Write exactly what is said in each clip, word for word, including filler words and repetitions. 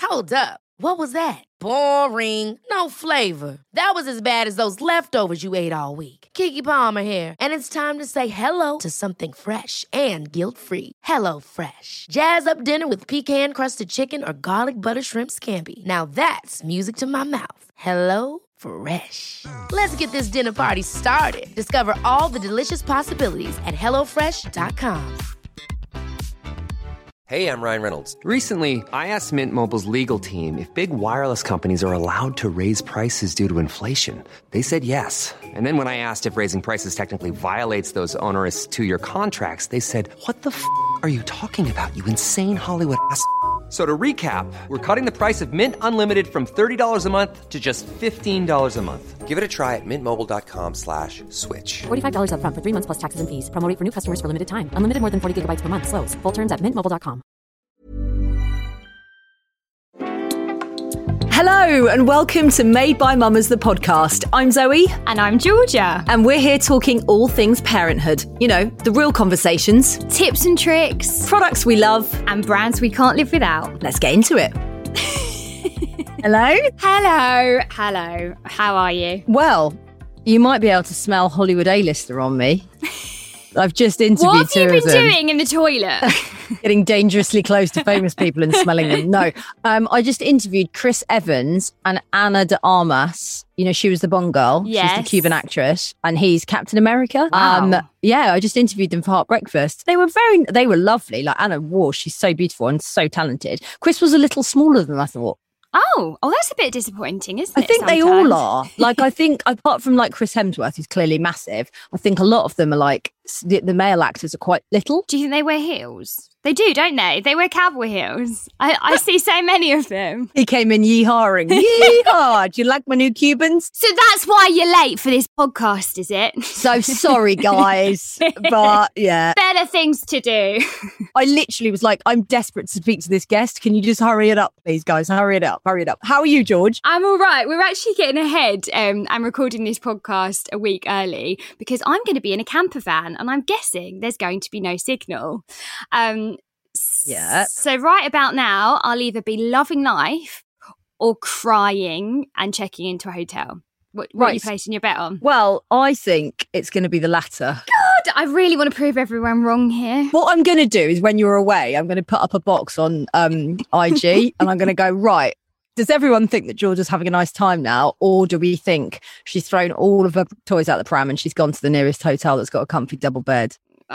Hold up. What was that? Boring. No flavor. That was as bad as those leftovers you ate all week. Keke Palmer here, and it's time to say hello to something fresh and guilt-free. Hello Fresh. Jazz up dinner with pecan-crusted chicken or garlic butter shrimp scampi. Now that's music to my mouth. Hello Fresh. Let's get this dinner party started. Discover all the delicious possibilities at hello fresh dot com. Hey, I'm Ryan Reynolds. Recently, I asked Mint Mobile's legal team if big wireless companies are allowed to raise prices due to inflation. They said yes. And then when I asked if raising prices technically violates those onerous two-year contracts, they said, what the f*** are you talking about, you insane Hollywood ass f- So to recap, we're cutting the price of Mint Unlimited from thirty dollars a month to just fifteen dollars a month. Give it a try at mintmobile.com slash switch. forty-five dollars up front for three months plus taxes and fees. Promo rate for new customers for limited time. Unlimited more than forty gigabytes per month. Slows full terms at mint mobile dot com. Hello and welcome to Made by Mamas, the podcast. I'm Zoe. And I'm Georgia. And we're here talking all things parenthood. You know, the real conversations. Tips and tricks. Products we love. And brands we can't live without. Let's get into it. Hello? Hello. Hello. How are you? Well, you might be able to smell Hollywood A-lister on me. I've just interviewed What have two you been of them. doing in the toilet? Getting dangerously close to famous people and smelling them. No, um, I just interviewed Chris Evans and Ana de Armas. You know, she was the Bond girl. Yes. She's the Cuban actress, and he's Captain America. Wow. Um, yeah, I just interviewed them for Heart Breakfast. They were very, they were lovely. Like Anna War, she's so beautiful and so talented. Chris was a little smaller than I thought. Oh, oh, that's a bit disappointing, isn't I it? think they sometimes? all are. Like, I think apart from like Chris Hemsworth, who's clearly massive, I think a lot of them are like the, the male actors are quite little. Do you think they wear heels? They do, don't they? They wear cowboy heels. I, I see so many of them. He came in yee-hawing. Yee-haw! Do you like my new Cubans? So that's why you're late for this podcast, is it? So sorry, guys. But yeah, Better things to do. I literally was like, I'm desperate to speak to this guest. Can you just hurry it up, please, guys? Hurry it up. Hurry it up. How are you, George? I'm all right. We're actually getting ahead. Um, I'm recording this podcast a week early because I'm going to be in a camper van and I'm guessing there's going to be no signal. Um, Yeah. So right about now, I'll either be loving life or crying and checking into a hotel. What, what Right. are you placing your bet on? Well, I think it's going to be the latter. God, I really want to prove everyone wrong here. What I'm going to do is when you're away, I'm going to put up a box on um, I G and I'm going to go, right, does everyone think that Georgia's having a nice time now? Or do we think she's thrown all of her toys out the pram and she's gone to the nearest hotel that's got a comfy double bed?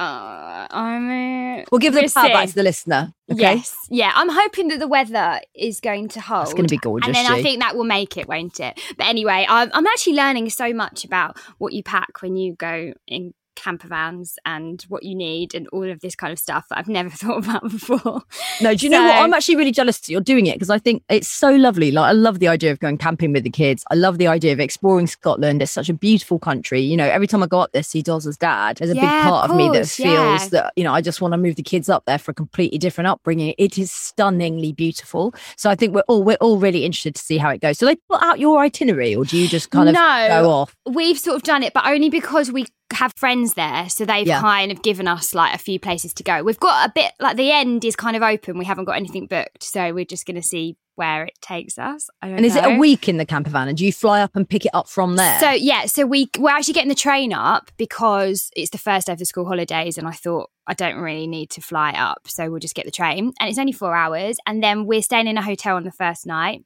Uh, I mean, We'll give the we'll power back see. to the listener. Okay? Yes. Yeah. I'm hoping that the weather is going to hold. It's going to be gorgeous. And then I G. think that will make it, won't it? But anyway, I'm, I'm actually learning so much about what you pack when you go in camper vans and what you need and all of this kind of stuff that I've never thought about before. No, do you know So- what? I'm actually really jealous that you're doing it because I think it's so lovely. Like, I love the idea of going camping with the kids. I love the idea of exploring Scotland. It's such a beautiful country. You know, every time I go up there, see Doz's dad, there's a big Yeah, part of of, me that course, feels yeah. that, you know, I just want to move the kids up there for a completely different upbringing. It is stunningly beautiful. So I think we're all we're all really interested to see how it goes. So they put out your itinerary, or do you just kind of No. go off? We've sort of done it, but only because we have friends there. So they've Yeah. kind of given us like a few places to go. We've got a bit, like the end is kind of open. We haven't got anything booked. So we're just going to see where it takes us. I don't And is it a know. week in the camper van? And do you fly up and pick it up from there? So yeah, so we we're actually getting the train up because it's the first day of the school holidays, and I thought I don't really need to fly up, so we'll just get the train, and it's only four hours, and then we're staying in a hotel on the first night.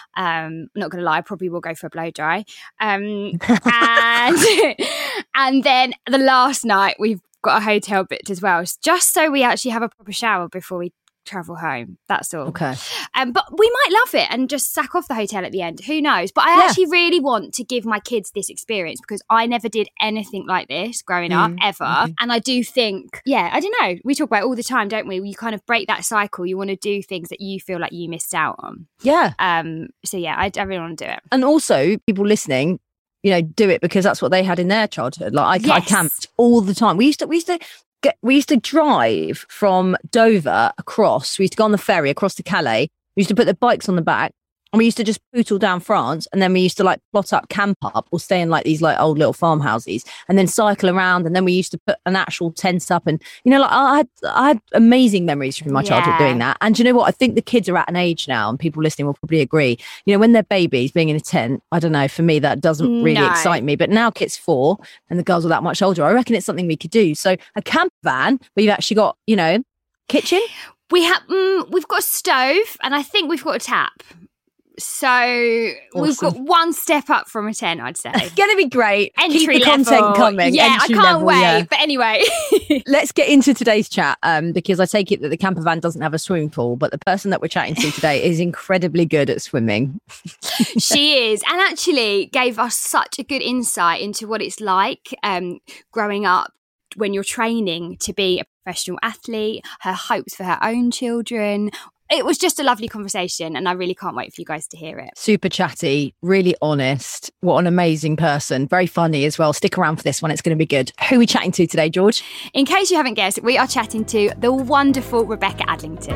Um, not gonna lie, I probably will go for a blow dry, um, and and then the last night we've got a hotel booked as well, just so we actually have a proper shower before we travel home. That's all. Okay. Um, but we might love it and just sack off the hotel at the end. Who knows? But I Yeah. actually really want to give my kids this experience because I never did anything like this growing up, Mm, ever. okay. And I do think, yeah, I don't know. We talk about it all the time, don't we? You kind of break that cycle. You want to do things that you feel like you missed out on. Yeah. Um. So yeah, I, I really want to do it. And also, people listening, you know, do it because that's what they had in their childhood. Like I, I Yes. camped all the time. We used to, we used to get, we used to drive from Dover across. We used to go on the ferry across to Calais. We used to put the bikes on the back, And we used to just pootle down France, and then we used to like plot up, camp up, or stay in like these like old little farmhouses, and then cycle around. And then we used to put an actual tent up, and you know, like I had, I had amazing memories from my childhood Yeah. doing that. And do you know what? I think the kids are at an age now, and people listening will probably agree. You know, when they're babies, being in a tent, I don't know. For me, that doesn't really No. excite me. But now kids four, and the girls are that much older. I reckon it's something we could do. So a camper van where you've actually got, you know, kitchen. We have, mm, we've got a stove, and I think we've got a tap. So we've got one step up from a tent, I'd say. It's going to be great. Entry Keep the level. content coming. Yeah, Entry I can't level, wait. yeah. But anyway. Let's get into today's chat um, because I take it that the camper van doesn't have a swimming pool, but the person that we're chatting to today is incredibly good at swimming. She is, and actually gave us such a good insight into what it's like um, growing up when you're training to be a professional athlete, her hopes for her own children. It was just a lovely conversation, and I really can't wait for you guys to hear it. Super chatty, really honest. What an amazing person. Very funny as well. Stick around for this one. It's going to be good. Who are we chatting to today, George? In case you haven't guessed, we are chatting to the wonderful Rebecca Adlington.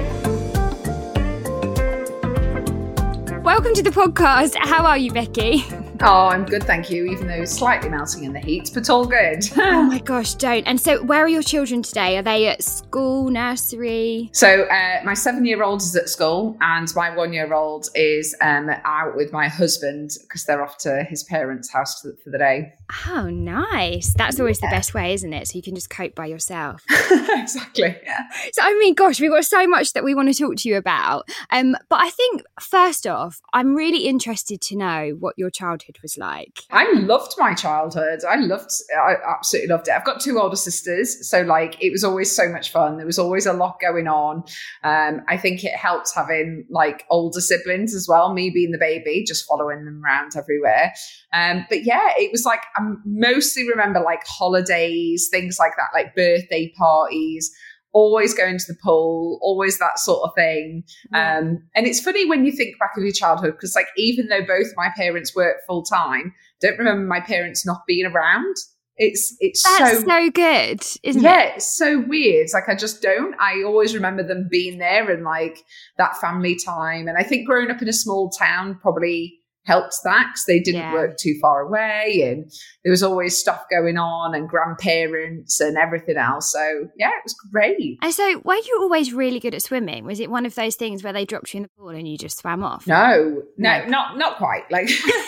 Welcome to the podcast. How are you, Becky? Oh, I'm good, thank you, even though slightly melting in the heat, but all good. Oh my gosh, don't. And so where are your children today? Are they at school, nursery? So uh, my seven-year-old is at school, and my one-year-old is um, out with my husband because they're off to his parents' house for, for the day. Oh, nice. That's always the best way, isn't it? So you can just cope by yourself. Exactly. Yeah. So, I mean, gosh, we've got so much that we want to talk to you about. Um, but I think, first off, I'm really interested to know what your childhood was like. I loved my childhood. I loved, I absolutely loved it. I've got two older sisters, so like it was always so much fun. There was always a lot going on. Um, I think it helps having like older siblings as well. Me being the baby, just following them around everywhere. Um, but yeah, it was like I mostly remember like holidays, things like that, like birthday parties. Always going to the pool, always that sort of thing. Yeah. Um, and it's funny when you think back of your childhood, because like even though both my parents work full time, don't remember my parents not being around. It's it's That's so so good, isn't yeah, it? it's so weird. Like I just don't. I always remember them being there and like that family time. And I think growing up in a small town probably helped that because they didn't Yeah. work too far away, and there was always stuff going on and grandparents and everything else. So yeah, it was great. And so were you always really good at swimming? Was it one of those things where they dropped you in the pool and you just swam off? No, no, No. not not quite. Like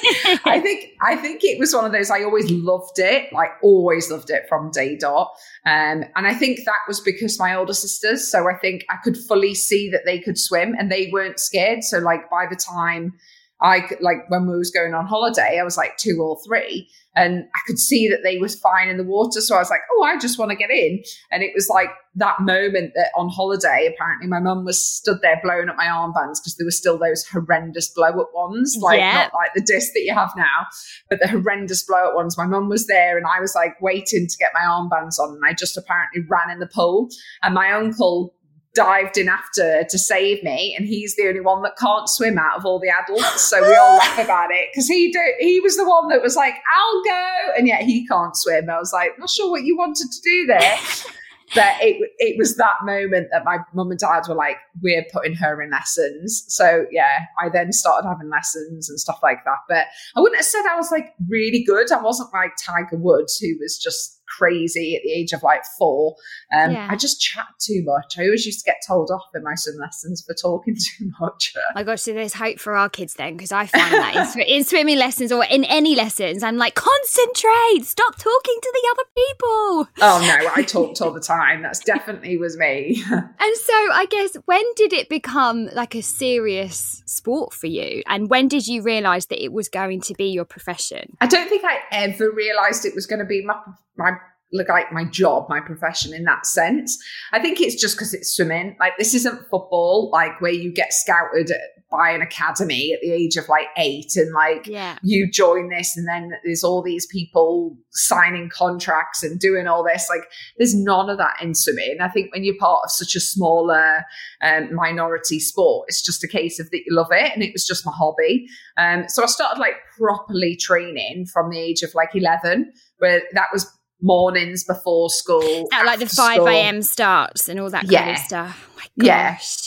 I think I think it was one of those. I always loved it, like always loved it from day dot. Um, and I think that was because my older sisters. So I think I could fully see that they could swim and they weren't scared. So like by the time I could, like when we was going on holiday, I was like two or three, and I could see that they was fine in the water. So I was like, oh, I just want to get in. And it was like that moment that on holiday, apparently my mum was stood there blowing up my armbands because there were still those horrendous blow up ones, like Yeah. not like the disc that you have now, but the horrendous blow up ones. My mum was there and I was like waiting to get my armbands on, and I just apparently ran in the pool, and my uncle dived in after to save me, and he's the only one that can't swim out of all the adults, so we all laugh about it because he did, he was the one that was like, I'll go, and yet he can't swim. I was like, not sure what you wanted to do there. But it it was that moment that my mum and dad were like, we're putting her in lessons. So yeah, I then started having lessons and stuff like that. But I wouldn't have said I was like really good. I wasn't like Tiger Woods, who was just crazy at the age of like four. Um, Yeah. I just chat too much. I always used to get told off in my swim lessons for talking too much. Oh my gosh, so there's hope for our kids then, because I find that in, sw- in swimming lessons or in any lessons, I'm like, concentrate, stop talking to the other people. Oh no, I talked all the time. That's definitely was me. And so I guess, when did it become like a serious sport for you? And when did you realise that it was going to be your profession? I don't think I ever realised it was going to be my my look like my job, my profession in that sense. I think it's just because it's swimming. Like this isn't football, like where you get scouted by an academy at the age of like eight, and like Yeah. you join this, and then there's all these people signing contracts and doing all this. Like there's none of that in swimming. I think when you're part of such a smaller um, minority sport, it's just a case of that you love it, and it was just my hobby. Um, so I started like properly training from the age of like eleven, where that was mornings before school. At like the after five school. a.m. starts and all that kind Yeah. of stuff. Oh my gosh. Yeah.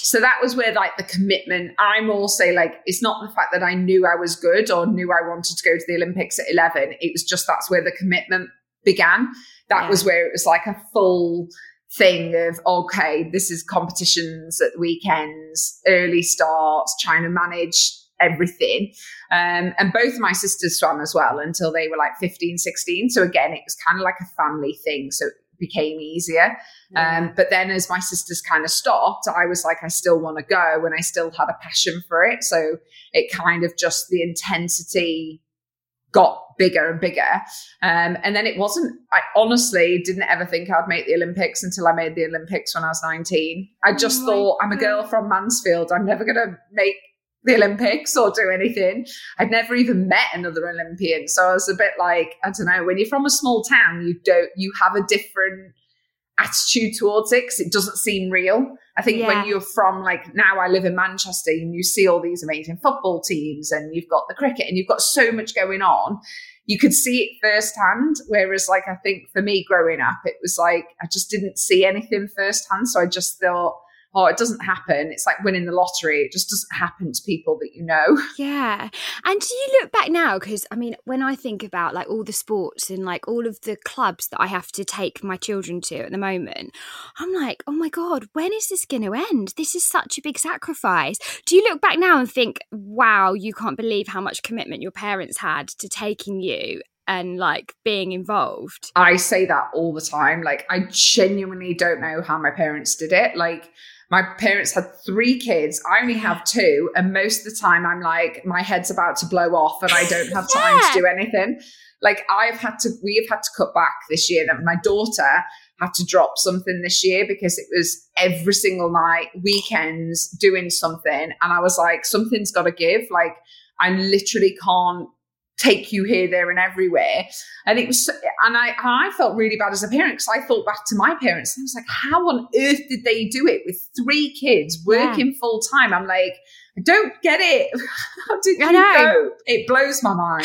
So that was where like the commitment, I'm also like, it's not the fact that I knew I was good or knew I wanted to go to the Olympics at eleven. It was just, that's where the commitment began. That yeah. was where it was like a full thing of, okay, this is competitions at the weekends, early starts, trying to manage everything. Um, and both my sisters swam as well until they were like fifteen, sixteen. So again, it was kind of like a family thing. So it became easier. Yeah. Um, but then as my sisters kind of stopped, I was like, I still want to go, and I still had a passion for it. So it kind of just, the intensity got bigger and bigger. Um, and then it wasn't, I honestly didn't ever think I'd make the Olympics until I made the Olympics when I was nineteen. I just oh thought, I'm a girl from Mansfield. I'm never going to make the Olympics or do anything. I'd never even met another Olympian. So I was a bit like, I don't know, when you're from a small town, you don't, you have a different attitude towards it because it doesn't seem real. I think yeah. when you're from, like, now I live in Manchester and you see all these amazing football teams and you've got the cricket and you've got so much going on, you could see it firsthand. Whereas, like, I think for me growing up, it was like, I just didn't see anything firsthand. So I just thought, oh, it doesn't happen. It's like winning the lottery. It just doesn't happen to people that you know. Yeah. And do you look back now? Because, I mean, when I think about like all the sports and like all of the clubs that I have to take my children to at the moment, I'm like, oh my God, when is this going to end? This is such a big sacrifice. Do you look back now and think, wow, you can't believe how much commitment your parents had to taking you and like being involved? I say that all the time. Like, I genuinely don't know how my parents did it. Like, my parents had three kids. I only have two. And most of the time I'm like, my head's about to blow off and I don't have time yeah. to do anything. Like, I've had to, we have had to cut back this year. And my daughter had to drop something this year because it was every single night, weekends, doing something. And I was like, something's got to give. Like, I literally can't take you here, there, and everywhere. And it was, and I, and I felt really bad as a parent because I thought back to my parents and I was like, how on earth did they do it with three kids working yeah. full time? I'm like, I don't get it. How did you go? It blows my mind.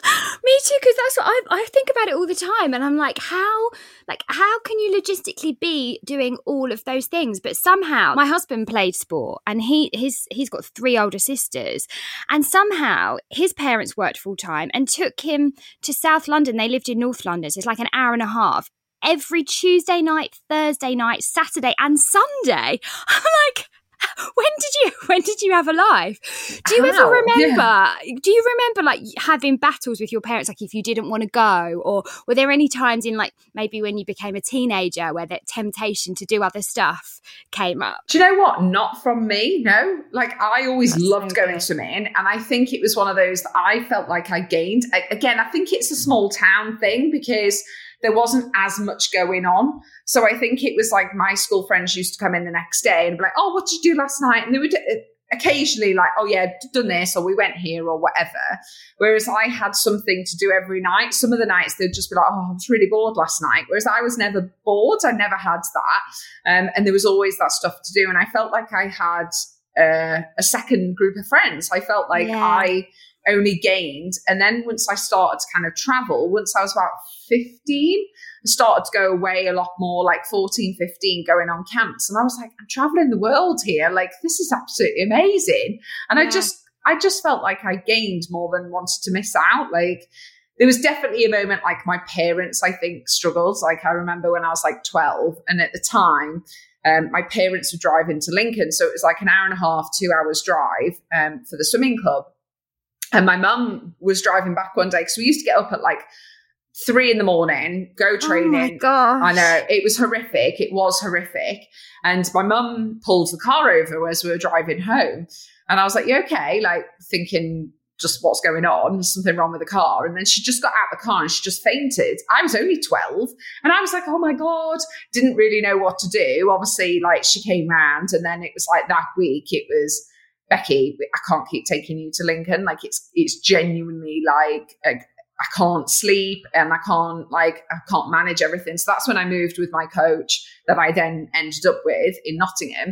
Me too, because that's what I, I think about it all the time, and I'm like, how, like, how can you logistically be doing all of those things? But somehow, my husband played sport, and he his he's got three older sisters, and somehow his parents worked full time and took him to South London. They lived in North London, so it's like an hour and a half every Tuesday night, Thursday night, Saturday, and Sunday. I'm like, when did you when did you have a life? Do you How? ever remember yeah. do you remember like having battles with your parents, like if you didn't want to go, or were there any times in like maybe when you became a teenager where that temptation to do other stuff came up? Do you know what? Not from me, no. Like, I always That's loved so going swimming, and I think it was one of those that I felt like I gained. I, again, I think it's a small town thing because there wasn't as much going on. So I think it was like my school friends used to come in the next day and be like, oh, what did you do last night? And they would occasionally like, oh yeah, done this, or we went here, or whatever. Whereas I had something to do every night. Some of the nights they'd just be like, oh, I was really bored last night. Whereas I was never bored. I never had that. Um, and there was always that stuff to do. And I felt like I had uh, a second group of friends. I felt like yeah. I only gained. And then once I started to kind of travel, once I was about fifteen, I started to go away a lot more, like fourteen, fifteen, going on camps. And I was like, I'm traveling the world here. Like, this is absolutely amazing. And yeah. I just, I just felt like I gained more than wanted to miss out. Like, there was definitely a moment like my parents, I think, struggled. Like, I remember when I was like twelve, and at the time, um, my parents were driving to Lincoln. So it was like an hour and a half, two hours drive um, for the swimming club. And my mum was driving back one day because we used to get up at like three in the morning, go training. Oh my gosh. I know, it was horrific. It was horrific. And my mum pulled the car over as we were driving home. And I was like, you okay? Like, thinking just what's going on? There's something wrong with the car. And then she just got out of the car and she just fainted. I was only twelve. And I was like, oh my God, didn't really know what to do. Obviously, like, she came round, and then it was like that week it was, Becky, I can't keep taking you to Lincoln. Like, it's it's genuinely like a, I can't sleep and I can't like I can't manage everything. So that's when I moved with my coach that I then ended up with in Nottingham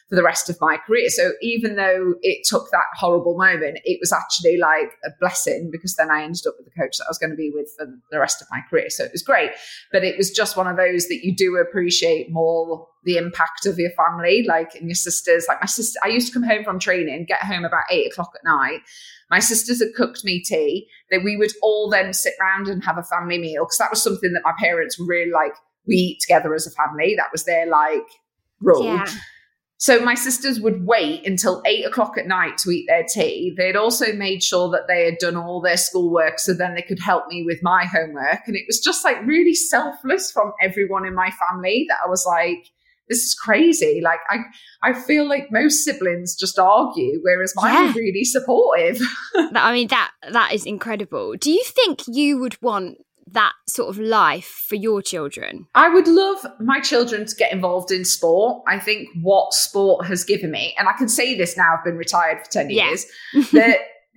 for the rest of my career. So even though it took that horrible moment, it was actually like a blessing, because then I ended up with the coach that I was going to be with for the rest of my career. So it was great. But it was just one of those that you do appreciate more the impact of your family, like, and your sisters. Like my sister, I used to come home from training, get home about eight o'clock at night. My sisters had cooked me tea. That we would all then sit around and have a family meal, because that was something that my parents were really like, we eat together as a family. That was their like rule. Yeah. So my sisters would wait until eight o'clock at night to eat their tea. They'd also made sure that they had done all their schoolwork, so then they could help me with my homework. And it was just like really selfless from everyone in my family, that I was like, this is crazy. Like, I I feel like most siblings just argue, whereas mine yeah. were really supportive. I mean, that that is incredible. Do you think you would want that sort of life for your children? I would love my children to get involved in sport. I think what sport has given me, and I can say this now, I've been retired for ten years, that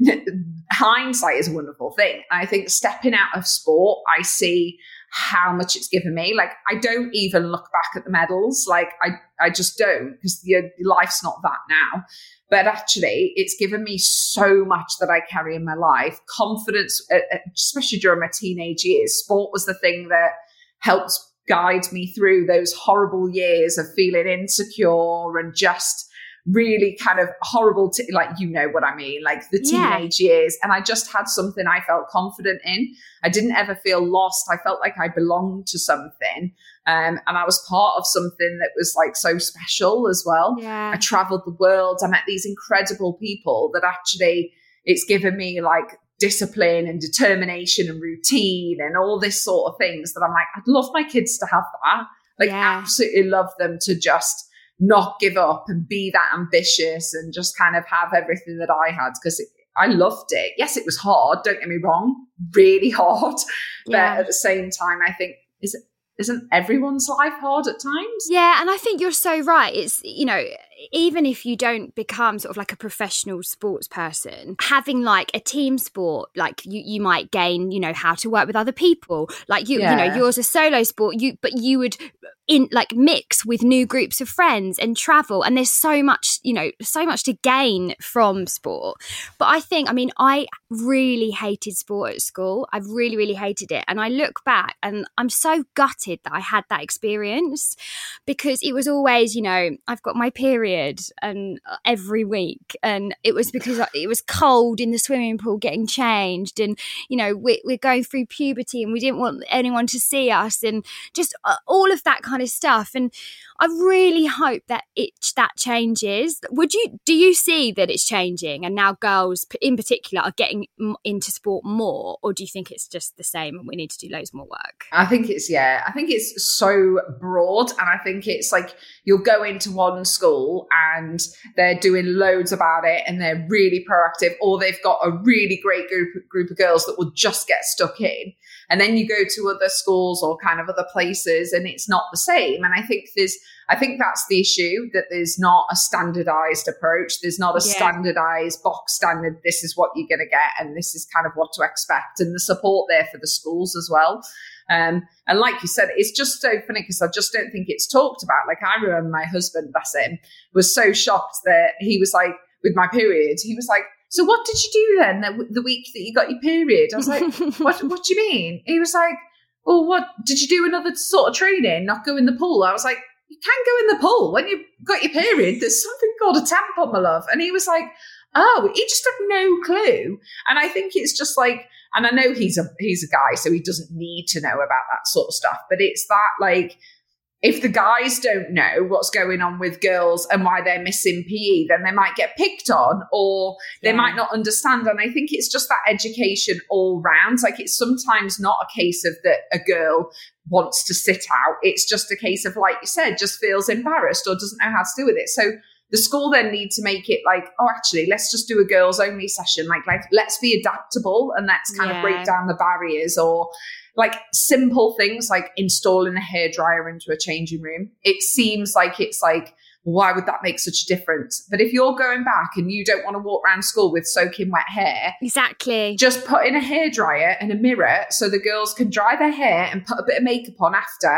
hindsight is a wonderful thing. I think stepping out of sport, I see how much it's given me. Like, I don't even look back at the medals. Like, I, I just don't, because your life's not that now. But actually, it's given me so much that I carry in my life. Confidence, especially during my teenage years. Sport was the thing that helped guide me through those horrible years of feeling insecure and just really kind of horrible, t- like, you know what I mean, like the teenage yeah. years. And I just had something I felt confident in. I didn't ever feel lost. I felt like I belonged to something. Um, and I was part of something that was like so special as well. Yeah. I traveled the world. I met these incredible people that actually, it's given me like discipline and determination and routine and all this sort of things that I'm like, I'd love my kids to have that. Like, yeah. absolutely love them to just not give up and be that ambitious and just kind of have everything that I had, because I loved it. Yes, it was hard. Don't get me wrong, really hard. Yeah. But at the same time, I think, is it, isn't everyone's life hard at times? Yeah, and I think you're so right. It's, you know, even if you don't become sort of like a professional sports person, having like a team sport, like you, you might gain, you know, how to work with other people. Like you, yeah. you know, yours a solo sport, you, but you would in like mix with new groups of friends and travel. And there's so much, you know, so much to gain from sport. But I think, I mean, I really hated sport at school. I really, really hated it. And I look back and I'm so gutted that I had that experience, because it was always, you know, I've got my period and every week, and it was because it was cold in the swimming pool getting changed, and you know we're, we're going through puberty and we didn't want anyone to see us, and just all of that kind of stuff. And I really hope that it that changes. Would you do you see that it's changing and now girls in particular are getting into sport more, or do you think it's just the same and we need to do loads more work? I think it's yeah I think it's so broad, and I think it's like you'll go into one school and they're doing loads about it and they're really proactive, or they've got a really great group group of girls that will just get stuck in, and then you go to other schools or kind of other places and it's not the same. And I think there's I think that's the issue, that there's not a standardized approach. There's not a yeah. standardized box standard. This is what you're going to get, and this is kind of what to expect, and the support there for the schools as well. Um, and like you said, it's just so funny because I just don't think it's talked about. Like, I remember my husband, bless him, was so shocked that he was like, with my period, he was like, so what did you do then the, the week that you got your period? I was like, what, what do you mean? He was like, well, what, did you do another sort of training, not go in the pool? I was like, you can go in the pool when you've got your period. There's something called a tampon, my love. And he was like, oh, he just had no clue. And I think it's just like, and I know he's a he's a guy, so he doesn't need to know about that sort of stuff. But it's that, like, if the guys don't know what's going on with girls and why they're missing P E, then they might get picked on, or they yeah. might not understand. And I think it's just that education all round. Like, it's sometimes not a case of that a girl wants to sit out. It's just a case of, like you said, just feels embarrassed or doesn't know how to do with it. So the school then need to make it like, oh, actually, let's just do a girls only session. Like, like let's be adaptable and let's kind yeah. of break down the barriers, or like simple things like installing a hairdryer into a changing room. It seems like it's like, why would that make such a difference? But if you're going back and you don't want to walk around school with soaking wet hair, exactly, just put in a hairdryer and a mirror so the girls can dry their hair and put a bit of makeup on after,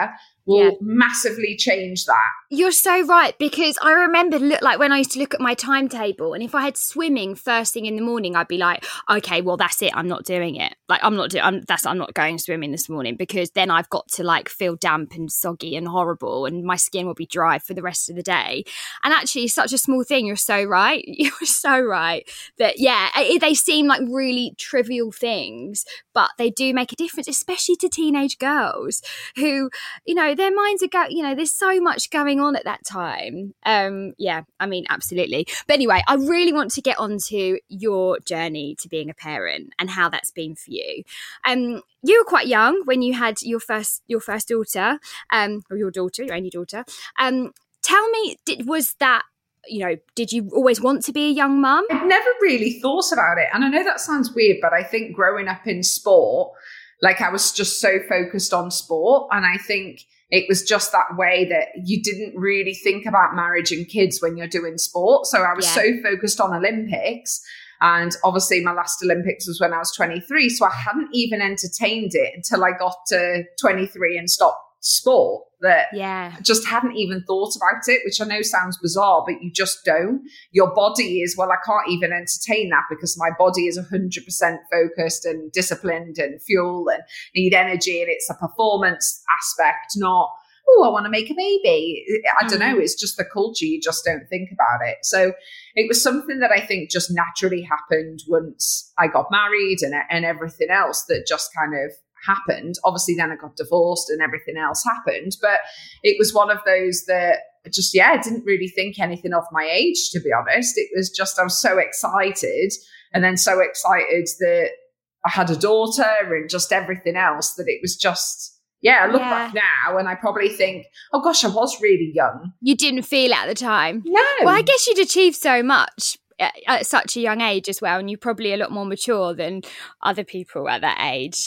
will Yeah. massively change that. You're so right, because I remember look like when I used to look at my timetable, and if I had swimming first thing in the morning, I'd be like, okay, well that's it, I'm not doing it. Like I'm not doing, I'm, that's I'm not going swimming this morning, because then I've got to like feel damp and soggy and horrible, and my skin will be dry for the rest of the day. And actually, such a small thing. You're so right. You're so right that yeah, it, they seem like really trivial things, but they do make a difference, especially to teenage girls who, you know, their minds are go, you know, there's so much going on at that time. Um, yeah, I mean, absolutely. But anyway, I really want to get on to your journey to being a parent and how that's been for you. Um, you were quite young when you had your first your first daughter, um, or your daughter, your only daughter. Um, tell me, did, was that, you know, did you always want to be a young mum? I've never really thought about it. And I know that sounds weird, but I think growing up in sport, like I was just so focused on sport. And I think it was just that way that you didn't really think about marriage and kids when you're doing sport. So I was Yeah. so focused on Olympics. And obviously my last Olympics was when I was twenty-three. So I hadn't even entertained it until I got to twenty-three and stopped sport, that Yeah. I just hadn't even thought about it, which I know sounds bizarre, but you just don't. Your body is, well, I can't even entertain that because my body is one hundred percent focused and disciplined and fuel and need energy. And it's a performance aspect, not, oh, I want to make a baby. I don't know. It's just the culture. You just don't think about it. So it was something that I think just naturally happened once I got married and, and everything else that just kind of happened. Obviously, then I got divorced and everything else happened. But it was one of those that just, yeah, I didn't really think anything of my age, to be honest. It was just, I was so excited, and then so excited that I had a daughter and just everything else, that it was just, yeah, I look Yeah. back now and I probably think, oh gosh, I was really young. You didn't feel it at the time. No. Well, I guess you'd achieved so much at, at such a young age as well, and you're probably a lot more mature than other people at that age.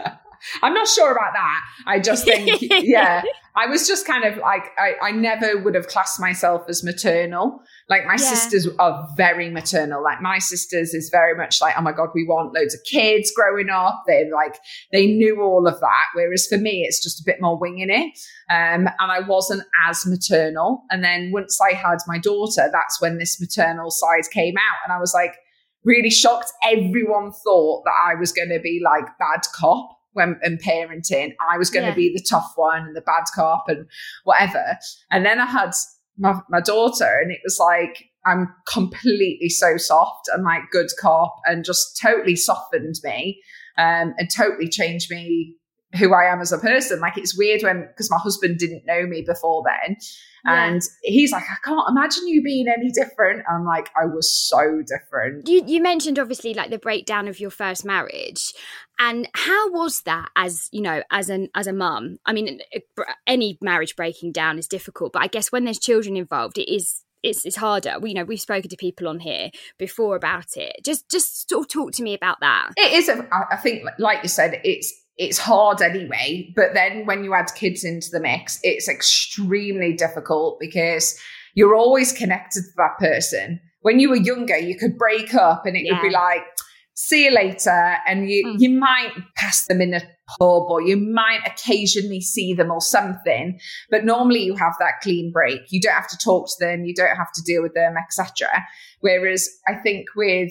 I'm not sure about that. I just think, yeah, I was just kind of like, I, I never would have classed myself as maternal. Like my Yeah. sisters are very maternal. Like my sisters is very much like, oh my God, we want loads of kids growing up. They're like, they knew all of that. Whereas for me, it's just a bit more winging it. Um, and I wasn't as maternal. And then once I had my daughter, that's when this maternal side came out. And I was like really shocked. Everyone thought that I was going to be like bad cop. When in parenting, I was going to Yeah. be the tough one and the bad cop and whatever. And then I had my, my daughter, and it was like, I'm completely so soft and like good cop, and just totally softened me um, and totally changed me, who I am as a person. Like it's weird when, because my husband didn't know me before then. Yeah. And he's like, I can't imagine you being any different. I'm like, I was so different. You you mentioned obviously like the breakdown of your first marriage, and how was that as, you know, as an as a mum? I mean, any marriage breaking down is difficult, but I guess when there's children involved, it is it's it's harder. We, you know, we've spoken to people on here before about it. Just just sort of talk to me about that. It is, a, I think, like you said, it's it's hard anyway. But then when you add kids into the mix, it's extremely difficult because you're always connected to that person. When you were younger, you could break up and it Yeah. would be like, see you later. And you, Mm. you might pass them in a pub, or you might occasionally see them or something. But normally you have that clean break. You don't have to talk to them. You don't have to deal with them, et cetera. Whereas I think with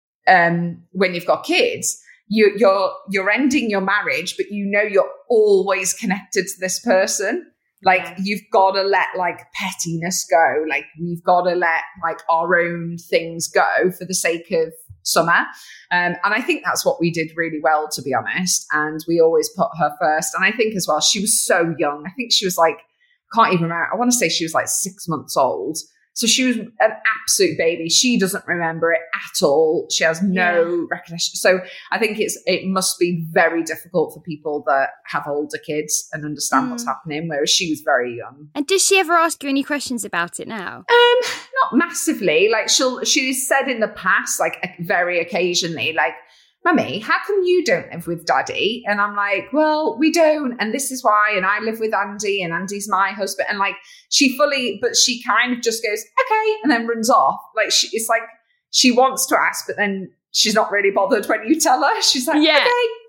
um, when you've got kids, you, you're you're ending your marriage, but you know you're always connected to this person. Like Yeah. you've got to let like pettiness go. Like we've got to let like our own things go for the sake of Summer. Um, and I think that's what we did really well, to be honest. And we always put her first. And I think as well, she was so young. I think she was like, can't even remember. I want to say she was like six months old. So she was an absolute baby. She doesn't remember it at all. She has no Yeah. recognition. So I think it's it must be very difficult for people that have older kids and understand Mm. what's happening, whereas she was very young. And does she ever ask you any questions about it now? Um, not massively. Like she'll she's said in the past, like very occasionally, like, Mummy, how come you don't live with Daddy? And I'm like, well, we don't. And this is why. And I live with Andy, and Andy's my husband. And like, she fully, but she kind of just goes, okay, and then runs off. Like, she, it's like she wants to ask, but then she's not really bothered when you tell her. She's like, Yeah. okay.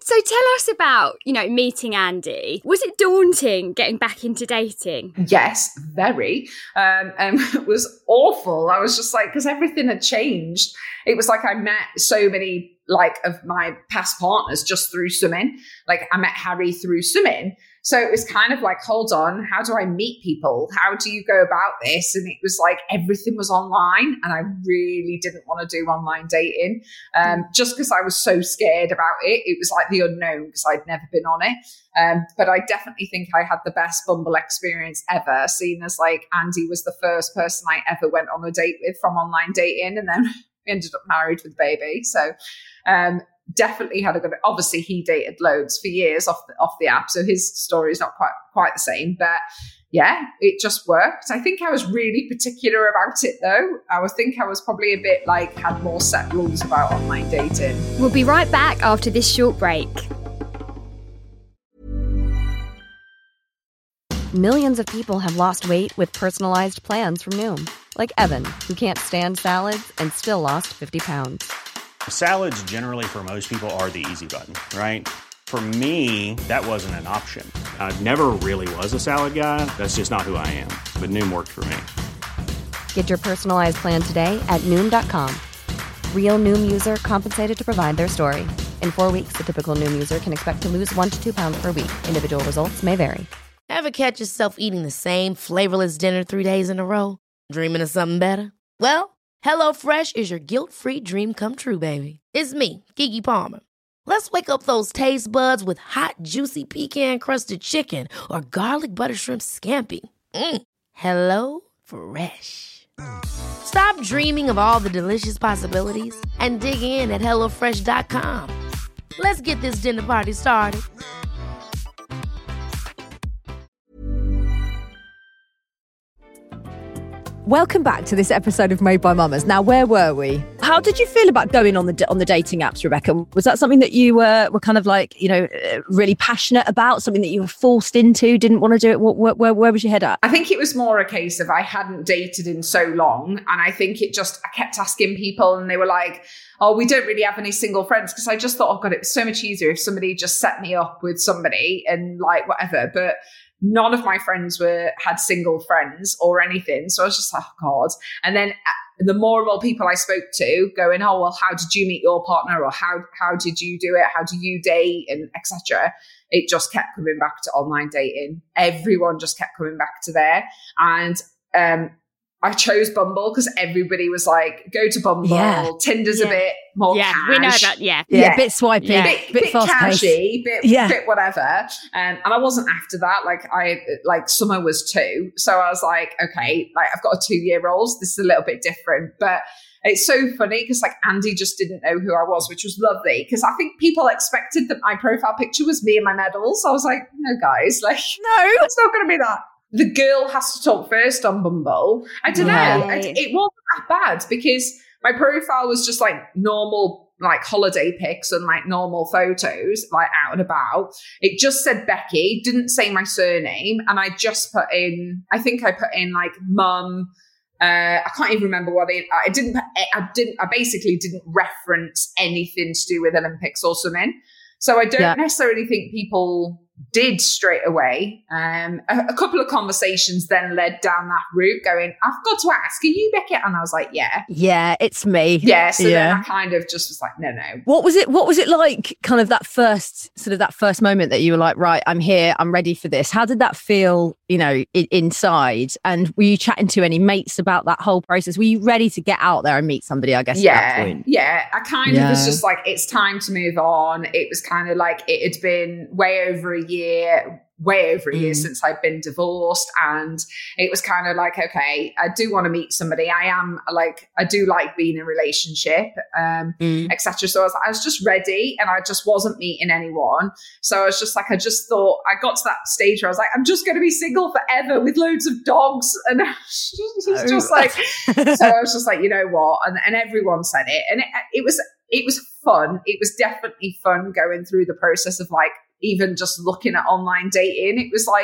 So tell us about, you know, meeting Andy. Was it daunting getting back into dating? Yes, very. Um, and it was awful. I was just like, because everything had changed. It was like I met so many like of my past partners just through swimming. Like I met Harry through swimming. So it was kind of like, hold on, how do I meet people? How do you go about this? And it was like everything was online, and I really didn't want to do online dating um, just because I was so scared about it. It was like the unknown because I'd never been on it. Um, but I definitely think I had the best Bumble experience ever, seeing as like Andy was the first person I ever went on a date with from online dating, and then we ended up married with baby. So um definitely had a good, obviously he dated loads for years off the, off the app, so his story is not quite quite the same, but yeah, it just worked. I think I was really particular about it though. I would think I was probably a bit like had more set rules about online dating. We'll be right back after this short break. Millions of people have lost weight with personalized plans from Noom. Like Evan, who can't stand salads and still lost fifty pounds. Salads generally for most people are the easy button, right? For me, that wasn't an option. I never really was a salad guy. That's just not who I am. But Noom worked for me. Get your personalized plan today at Noom dot com. Real Noom user compensated to provide their story. In four weeks, the typical Noom user can expect to lose one to two pounds per week. Individual results may vary. Ever catch yourself eating the same flavorless dinner three days in a row? Dreaming of something better? Well, HelloFresh is your guilt-free dream come true, baby. It's me, Keke Palmer. Let's wake up those taste buds with hot, juicy pecan-crusted chicken or garlic butter shrimp scampi. Mm. Hello Fresh. Stop dreaming of all the delicious possibilities and dig in at hello fresh dot com. Let's get this dinner party started. Welcome back to this episode of Made by Mamas. Now, where were we? How did you feel about going on the on the dating apps, Rebecca? Was that something that you were were kind of like, you know, really passionate about? Something that you were forced into? Didn't want to do it? Where, where, where was your head at? I think it was more a case of I hadn't dated in so long, and I think it just I kept asking people, and they were like, "Oh, we don't really have any single friends," because I just thought, "Oh God, it was so much easier if somebody just set me up with somebody and like whatever." But none of my friends were had single friends or anything. So I was just like, oh God. And then the more and more people I spoke to going, oh, well, how did you meet your partner? Or how how did you do it? How do you date? And et cetera. It just kept coming back to online dating. Everyone just kept coming back to there. And um, I chose Bumble because everybody was like, go to Bumble. Yeah. Tinder's yeah. a bit more yeah, cash. we know about, yeah. Yeah, Yeah. a bit swipey, Yeah. bit, bit, bit fast cashy, bit, Yeah. bit whatever. Um, and I wasn't after that. Like I, like summer was two. So I was like, okay, like I've got a two year old. This is a little bit different, but it's so funny because like Andy just didn't know who I was, which was lovely. Because I think people expected that my profile picture was me and my medals. I was like, no guys, like, no, it's not going to be that. The girl has to talk first on Bumble. I don't Right. know. It, it wasn't that bad because my profile was just like normal, like holiday pics and like normal photos, like out and about. It just said Becky, didn't say my surname. And I just put in, I think I put in like mum. Uh, I can't even remember what it, I didn't, I didn't, I basically didn't reference anything to do with Olympics or something. So I don't Yeah. necessarily think people did straight away. Um, a, a couple of conversations then led down that route going, I've got to ask, are you Becky? And I was like, yeah. Yeah, it's me. Yeah. So Yeah. then I kind of just was like, no, no. What was it? What was it like? Kind of that first, sort of that first moment that you were like, right, I'm here, I'm ready for this. How did that feel? You know, I- inside. And were you chatting to any mates about that whole process? Were you ready to get out there and meet somebody? I guess. At that Yeah. point? Yeah. I kind of was Yeah. just like, it's time to move on. It was kind of like, it had been way over a year, way over a year Mm. since I'd been divorced. And it was kind of like, okay, I do want to meet somebody. I am like, I do like being in a relationship, um, Mm. et cetera. So I was, I was just ready and I just wasn't meeting anyone. So I was just like, I just thought, I got to that stage where I was like, I'm just going to be single forever with loads of dogs. And I was just like, so I was just like, you know what? And, and everyone said it. And it, it was, it was fun. It was definitely fun going through the process of like, even just looking at online dating. It was like,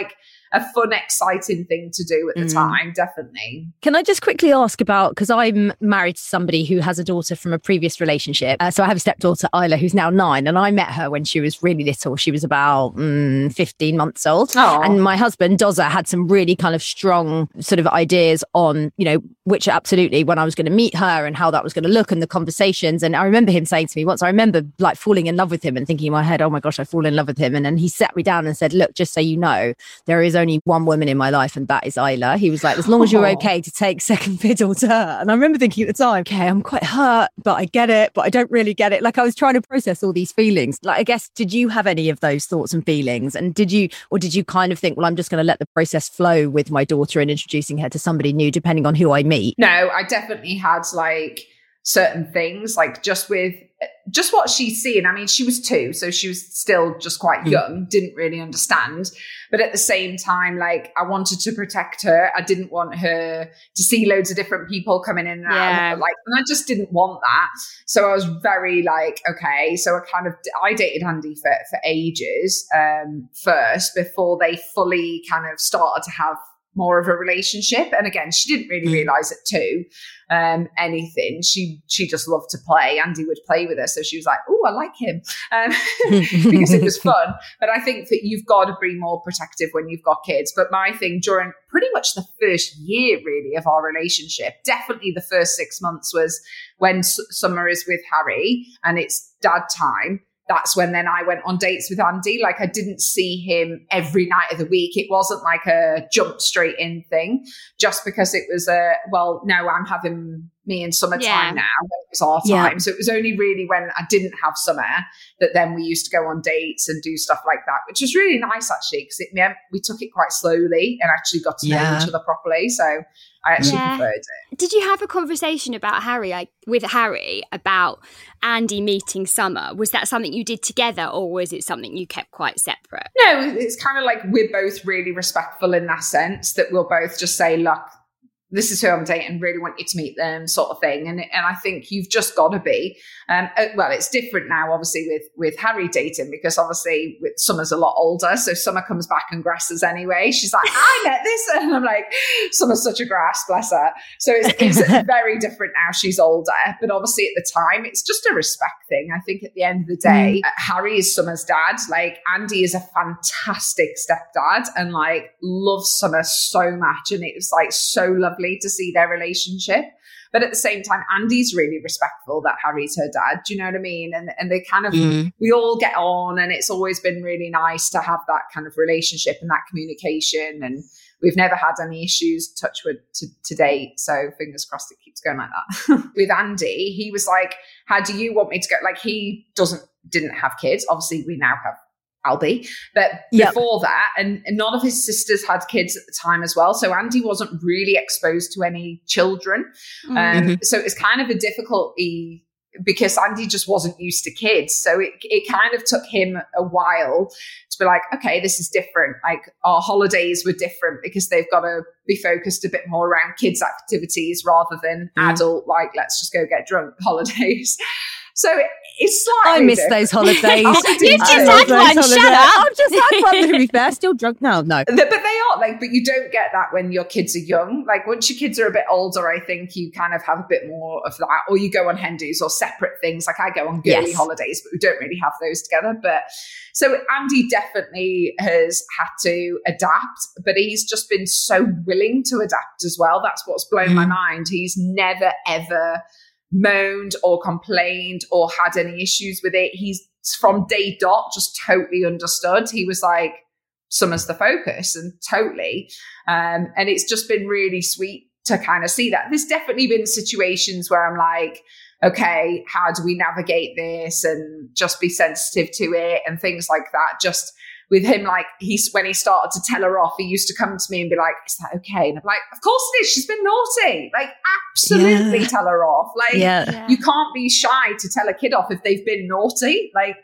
a fun, exciting thing to do at the Mm. time, definitely. Can I just quickly ask about, because I'm married to somebody who has a daughter from a previous relationship. Uh, so I have a stepdaughter, Isla, who's now nine, and I met her when she was really little. She was about mm, fifteen months old. Aw. And my husband, Doza, had some really kind of strong sort of ideas on, you know, which absolutely when I was going to meet her and how that was going to look and the conversations. And I remember him saying to me once, I remember like falling in love with him and thinking in my head, oh my gosh, I fall in love with him. And then he sat me down and said, look, just so you know, there is only one woman in my life and that is Isla. He was like, as long as you're okay to take second fiddle to her. And I remember thinking at the time, okay, I'm quite hurt, but I get it, but I don't really get it. Like I was trying to process all these feelings. Like, I guess, did you have any of those thoughts and feelings? And did you, or did you kind of think, well, I'm just going to let the process flow with my daughter and introducing her to somebody new, depending on who I meet? No, I definitely had like certain things, like just with just what she's seen. I mean, she was two, so she was still just quite young, didn't really understand. But at the same time, like I wanted to protect her. I didn't want her to see loads of different people coming in and Yeah. out. Like, and I just didn't want that. So I was very like, okay. So I kind of, I dated Andy for, for ages um, first before they fully kind of started to have more of a relationship. And again, she didn't really realize it too. Um, anything. She she just loved to play. Andy would play with her. So she was like, oh, I like him. Um, because it was fun. But I think that you've got to be more protective when you've got kids. But my thing during pretty much the first year really of our relationship, definitely the first six months was when S- Summer is with Harry and it's dad time. That's when then I went on dates with Andy. Like I didn't see him every night of the week. It wasn't like a jump straight in thing just because it was a, well, no, I'm having me in summertime Yeah. now. It was our Yeah. time. So it was only really when I didn't have summer that then we used to go on dates and do stuff like that, which was really nice actually, because it meant we took it quite slowly and actually got to know Yeah. each other properly. So I actually Yeah. preferred it. Did you have a conversation about Harry, like with Harry, about Andy meeting Summer? Was that something you did together, or was it something you kept quite separate? No, it's kind of like we're both really respectful in that sense that we'll both just say, look, this is who I'm dating, really want you to meet them, sort of thing. And and I think you've just got to be. Um, uh, well, it's different now, obviously, with with Harry dating, because obviously with Summer's a lot older. So Summer comes back and grasses anyway. She's like, I met this. And I'm like, Summer's such a grass, bless her. So it's, it's very different now. She's older. But obviously at the time, it's just a respect thing. I think at the end of the day, mm. uh, Harry is Summer's dad. Like Andy is a fantastic stepdad and like loves Summer so much. And it was like so lovely to see their relationship. But at the same time, Andy's really respectful that Harry's her dad. Do you know what I mean? And and they kind of, mm. we all get on, and it's always been really nice to have that kind of relationship and that communication. And we've never had any issues, touch wood, to, to date. So fingers crossed it keeps going like that. With Andy, he was like, how do you want me to go? Like he doesn't, didn't have kids. Obviously we now have Albie, but yep. before that, and, and none of his sisters had kids at the time as well. So Andy wasn't really exposed to any children. Um, mm-hmm. So it was kind of a difficulty because Andy just wasn't used to kids. So it, it kind of took him a while to be like, okay, this is different. Like our holidays were different because they've got to be focused a bit more around kids' activities rather than mm-hmm. adult, like, let's just go get drunk holidays. So it's slightly I miss different. those holidays. Oh, you just had one, holidays. shut up. I've just had one, to be fair. Still drunk now, no. But they are, like, but you don't get that when your kids are young. Like, once your kids are a bit older, I think you kind of have a bit more of that. Or you go on hen dos or separate things. Like, I go on girly yes. holidays, but we don't really have those together. But so Andy definitely has had to adapt, but he's just been so willing to adapt as well. That's what's blown mm. my mind. He's never, ever moaned or complained or had any issues with it. He's from day dot just totally understood. He was like, Summer's the focus, and totally. Um, and it's just been really sweet to kind of see that. There's definitely been situations where I'm like, okay, how do we navigate this and just be sensitive to it and things like that. Just with him, like he's when he started to tell her off, he used to come to me and be like, is that okay? And I'm like, of course it is. She's been naughty. Like, absolutely yeah. tell her off. Like, yeah. you can't be shy to tell a kid off if they've been naughty. Like,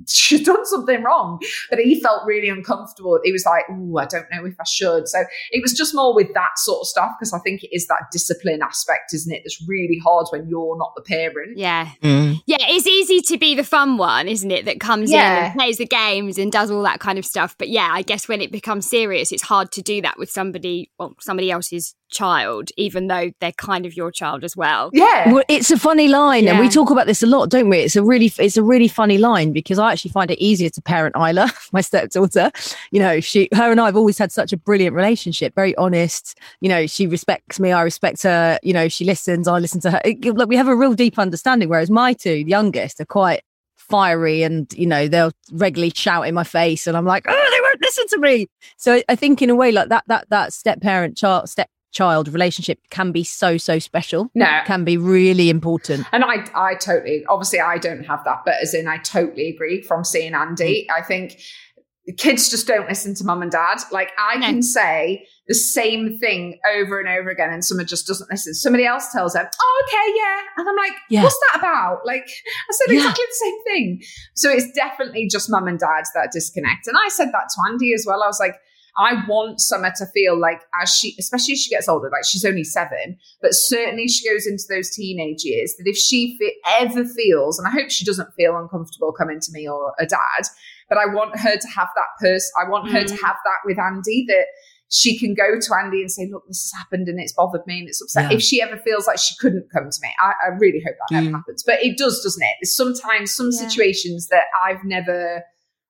she's done something wrong. But he felt really uncomfortable. He was like, oh, I don't know if I should. So it was just more with that sort of stuff, because I think it is that discipline aspect, isn't it? That's really hard when you're not the parent. Yeah. Mm. Yeah, it's easy to be the fun one, isn't it? That comes Yeah. in and plays the games and does all that kind of stuff. But yeah, I guess when it becomes serious, it's hard to do that with somebody, well, somebody else's child, even though they're kind of your child as well. Yeah. Well, it's a funny line, and Yeah. we talk about this a lot, don't we? It's a really, it's a really funny line, because I actually find it easier to parent Isla, my stepdaughter. You know, she, her and I have always had such a brilliant relationship, very honest. You know, she respects me, I respect her. You know, she listens, I listen to her. It, like, we have a real deep understanding. Whereas my two, the youngest, are quite fiery, and you know, they'll regularly shout in my face, and I'm like, oh, they won't listen to me. So I think in a way, like that, that, that step parent child, step child relationship can be so so special. No. Can be really important. And I, I totally, obviously I don't have that, but as in I totally agree from seeing Andy. I think the kids just don't listen to mum and dad. Like I No. can say the same thing over and over again and someone just doesn't listen. Somebody else tells them, oh, okay, yeah. And I'm like, Yeah. what's that about? Like I said Yeah. exactly the same thing. So it's definitely just mum and dad that disconnect. And I said that to Andy as well. I was like, I want Summer to feel like, as she, especially as she gets older, like she's only seven, but certainly she goes into those teenage years, that if she fe- ever feels, and I hope she doesn't feel uncomfortable coming to me or a dad, but I want her to have that person, I want her to have that with Andy, that she can go to Andy and say, look, this has happened and it's bothered me and it's upset. Yeah. If she ever feels like she couldn't come to me, I, I really hope that Mm. never happens. But it does, doesn't it? There's sometimes some Yeah. situations that I've never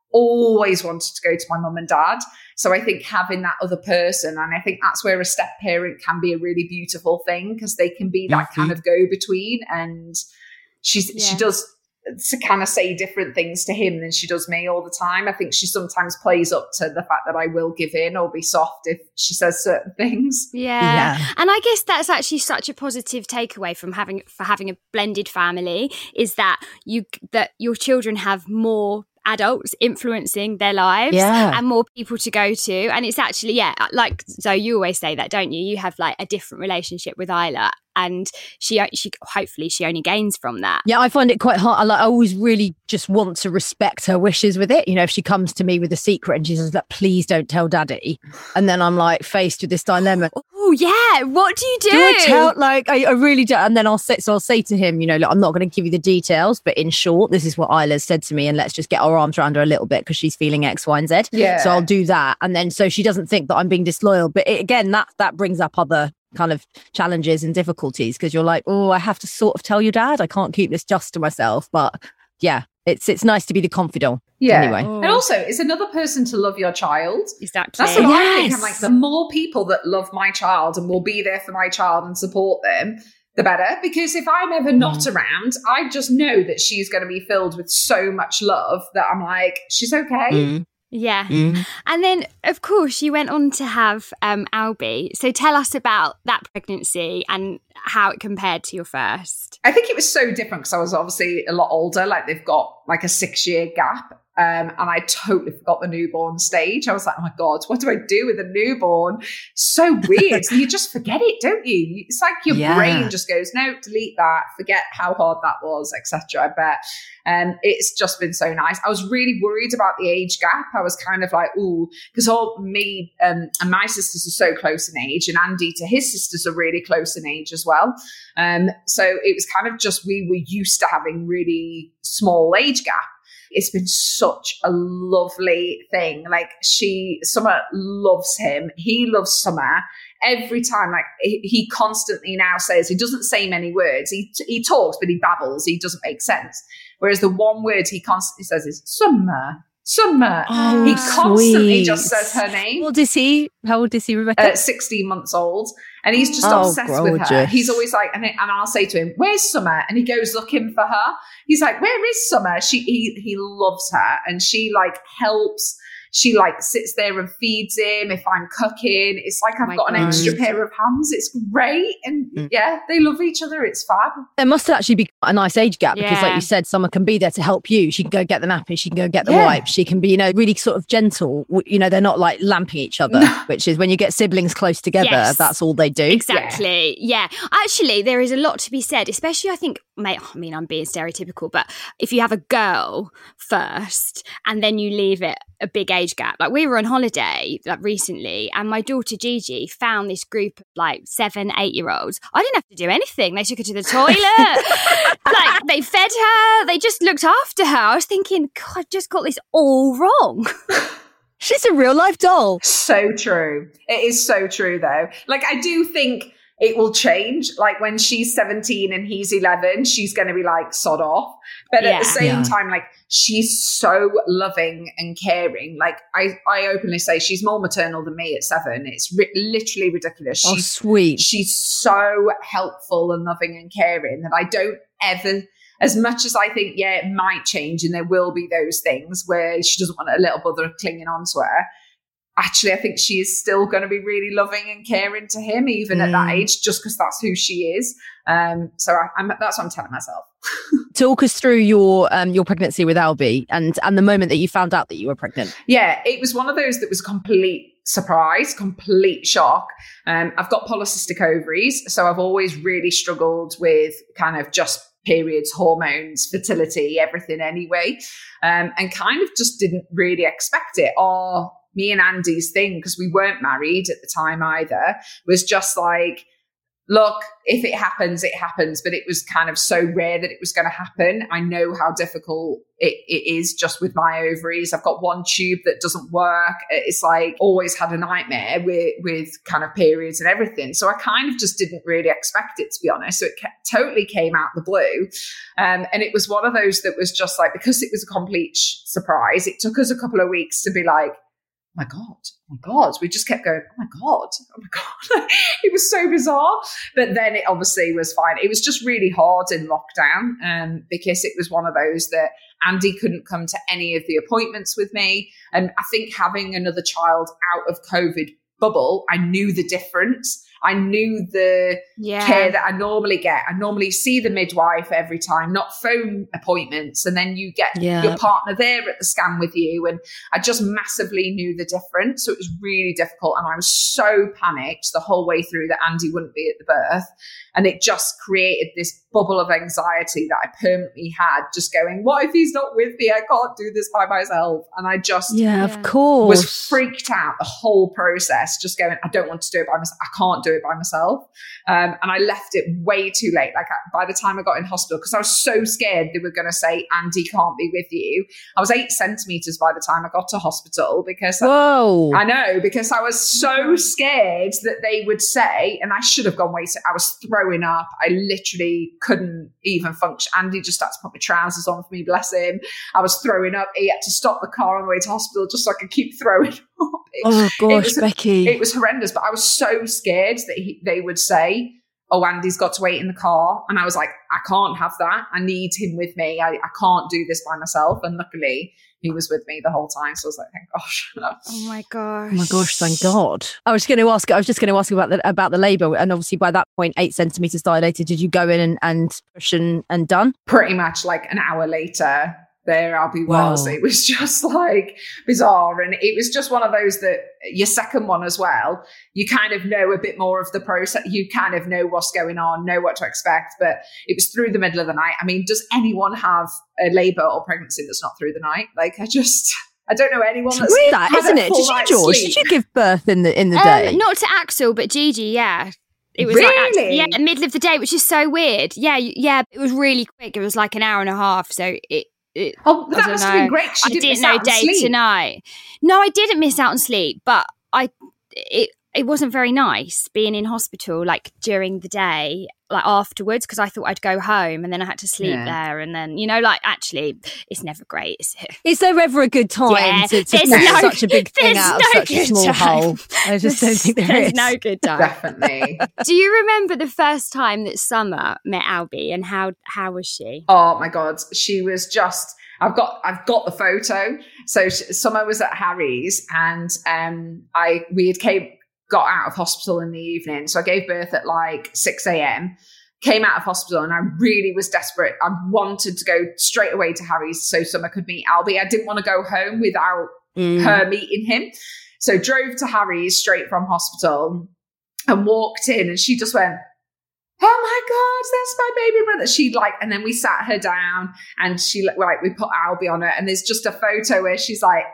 always wanted to go to my mum and dad. So I think having that other person, and I think that's where a step parent can be a really beautiful thing, because they can be that Mhm. kind of go between. And she's Yeah. she does to kind of say different things to him than she does me all the time. I think she sometimes plays up to the fact that I will give in or be soft if she says certain things. Yeah. Yeah. And I guess that's actually such a positive takeaway from having for having a blended family, is that you that your children have more adults influencing their lives Yeah. and more people to go to. And it's actually, yeah, like, so you always say that, don't you? You have like a different relationship with Isla, and she, she hopefully she only gains from that. Yeah, I find it quite hard. I, like, I always really just want to respect her wishes with it. You know, if she comes to me with a secret and she says, like, please don't tell daddy. And then I'm like faced with this dilemma. Oh yeah, what do you do? Do I tell, like, I, I really do. And then I'll say, so I'll say to him, you know, look, I'm not going to give you the details, but in short, this is what Isla's said to me, and let's just get our arms around her a little bit because she's feeling X, Y, and Z. Yeah. So I'll do that. And then so she doesn't think that I'm being disloyal. But it, again, that that brings up other kind of challenges and difficulties, because you're like, oh, I have to sort of tell your dad. I can't keep this just to myself. But yeah, it's it's nice to be the confidant. Yeah. Anyway. Oh. And also, it's another person to love your child. Exactly. That's what I think. Yes. I'm like, the more people that love my child and will be there for my child and support them, the better. Because if I'm ever not around, I just know that she's going to be filled with so much love that I'm like, she's okay. Mm. Yeah. Mm. And then, of course, you went on to have um, Albie. So tell us about that pregnancy and how it compared to your first. I think it was so different because I was obviously a lot older. Like they've got like a six year gap. Um, and I totally forgot the newborn stage. I was like, oh my God, what do I do with a newborn? So weird. So you just forget it, don't you? It's like your Yeah. brain just goes, no, delete that, forget how hard that was, et cetera. I bet. And it's just been so nice. I was really worried about the age gap. I was kind of like, ooh, because all me um, and my sisters are so close in age, and Andy to his sisters are really close in age as well. Um, so it was kind of just, we were used to having really small age gap. It's been such a lovely thing. Like she, Summer loves him. He loves Summer. Every time, like he, he constantly now says, he doesn't say many words. He he talks, but he babbles. He doesn't make sense. Whereas the one word he constantly says is Summer, Summer. Oh, he constantly sweet. just says her name. How old is he? How old is he, Rebecca? Uh, sixteen months old, and he's just Oh, obsessed with her. gorgeous. He's always like, and, it, and I'll say to him, "Where's Summer?" And he goes looking for her. He's like, "Where is Summer?" She, he, he loves her, and she like helps. she like sits there and feeds him. If I'm cooking, it's like I've my got an God. extra pair of hands. It's great. And Mm. yeah, they love each other. It's fab. There must actually be a nice age gap because, like Yeah. you said, someone can be there to help you. She can go get the nappy, she can go get the Yeah. wipes, she can be, you know, really sort of gentle. W- You know, they're not like lamping each other, which is when you get siblings close together, Yes. that's all they do. Exactly. Yeah. Actually, there is a lot to be said, especially I think, mate, I mean, I'm being stereotypical, but if you have a girl first and then you leave it a big age gap, like we were on holiday like recently and my daughter Gigi found this group of like seven, eight year olds. I didn't have to do anything. They took her to the toilet, like they fed her, they just looked after her. I was thinking, God, I've just got this all wrong. She's a real life doll. So true. It is so true, though. Like, I do think it will change. Like, when she's seventeen and he's eleven, she's going to be like, sod off. But at Yeah. the same Yeah. time, like, she's so loving and caring. Like, I, I openly say she's more maternal than me at seven. It's ri- literally ridiculous. Oh, She's, sweet. she's so helpful and loving and caring that I don't ever... As much as I think, yeah, it might change and there will be those things where she doesn't want a little brother clinging on to her, actually, I think she is still going to be really loving and caring to him, even mm. at that age, just because that's who she is. Um, so I, I'm, that's what I'm telling myself. Talk us through your um, your pregnancy with Albie and, and the moment that you found out that you were pregnant. Yeah, it was one of those that was complete surprise, complete shock. Um, I've got polycystic ovaries, so I've always really struggled with kind of just periods, hormones, fertility, everything anyway. Um, and kind of just didn't really expect it. Or me and Andy's thing, because we weren't married at the time either, was just like, look, if it happens, it happens. But it was kind of so rare that it was going to happen. I know how difficult it, it is just with my ovaries. I've got one tube that doesn't work. It's like always had a nightmare with, with kind of periods and everything. So I kind of just didn't really expect it, to be honest. So it ca- totally came out the blue. Um, and it was one of those that was just like, because it was a complete sh- surprise, it took us a couple of weeks to be like, oh my God, oh my God. We just kept going, oh my God, oh my God. It was so bizarre. But then it obviously was fine. It was just really hard in lockdown um, because it was one of those that Andy couldn't come to any of the appointments with me. And I think having another child out of COVID bubble, I knew the difference. I knew the yeah. care that I normally get. I normally see the midwife every time, not phone appointments. And then you get yeah. your partner there at the scan with you. And I just massively knew the difference. So it was really difficult. And I was so panicked the whole way through that Andy wouldn't be at the birth. And it just created this bubble of anxiety that I permanently had, just going, what if he's not with me? I can't do this by myself. And I just yeah, yeah. of course. was freaked out the whole process, just going, I don't want to do it by myself. I can't do it by myself. Um, and I left it way too late. Like I, by the time I got in hospital, because I was so scared they were going to say, Andy can't be with you. I was eight centimeters by the time I got to hospital because Whoa. I, I know, because I was so scared that they would say, and I should have gone way too, I was throwing up. I literally couldn't even function. Andy just had to put my trousers on for me, bless him. I was throwing up. He had to stop the car on the way to hospital just so I could keep throwing up. It, oh gosh, it was, Becky. It was horrendous, but I was so scared that he, they would say, oh, Andy's got to wait in the car. And I was like, I can't have that. I need him with me. I, I can't do this by myself. And luckily he was with me the whole time. So I was like, thank gosh. Oh my gosh. Oh my gosh, thank God. I was going to ask, I was just going to ask about the, about the labour. And obviously by that point, eight centimetres dilated. Did you go in and, and push and, and done? Pretty much like an hour later, there Albie was. Wow. It was just like bizarre. And it was just one of those that your second one as well, you kind of know a bit more of the process. You kind of know what's going on, know what to expect. But it was through the middle of the night. I mean, does anyone have a labour or pregnancy that's not through the night? Like I just... I don't know anyone that's weird, that, had isn't a it? full Did you, night's George? sleep. Did you give birth in the in the um, day? Not to Axel, but Gigi, yeah. It was Really? like, yeah, middle of the day, which is so weird. Yeah, yeah, it was really quick. It was like an hour and a half. So it, it Oh, I that don't must know. have been great. 'Cause I you didn't miss know out on day sleep. to night. No, I didn't miss out on sleep, but I it it wasn't very nice being in hospital like during the day, like afterwards, because I thought I'd go home and then I had to sleep Yeah. there, and then you know, like actually, it's never great, is it? Is there ever a good time Yeah, to, to there's make no- such a big thing there's out of no such a good small time. hole? I just don't think there There's is. no good time. Definitely. Do you remember the first time that Summer met Albie, and how how was she? Oh my God. She was just, I've got I've got the photo. So Summer was at Harry's, and um, I we had came got out of hospital in the evening. So I gave birth at like six a.m. Came out of hospital, and I really was desperate. I wanted to go straight away to Harry's so Summer could meet Albie. I didn't want to go home without mm. her meeting him. So drove to Harry's straight from hospital and walked in, and she just went, oh my God, that's my baby brother. She like, and then we sat her down, and she like, we put Albie on her, and there's just a photo where she's like,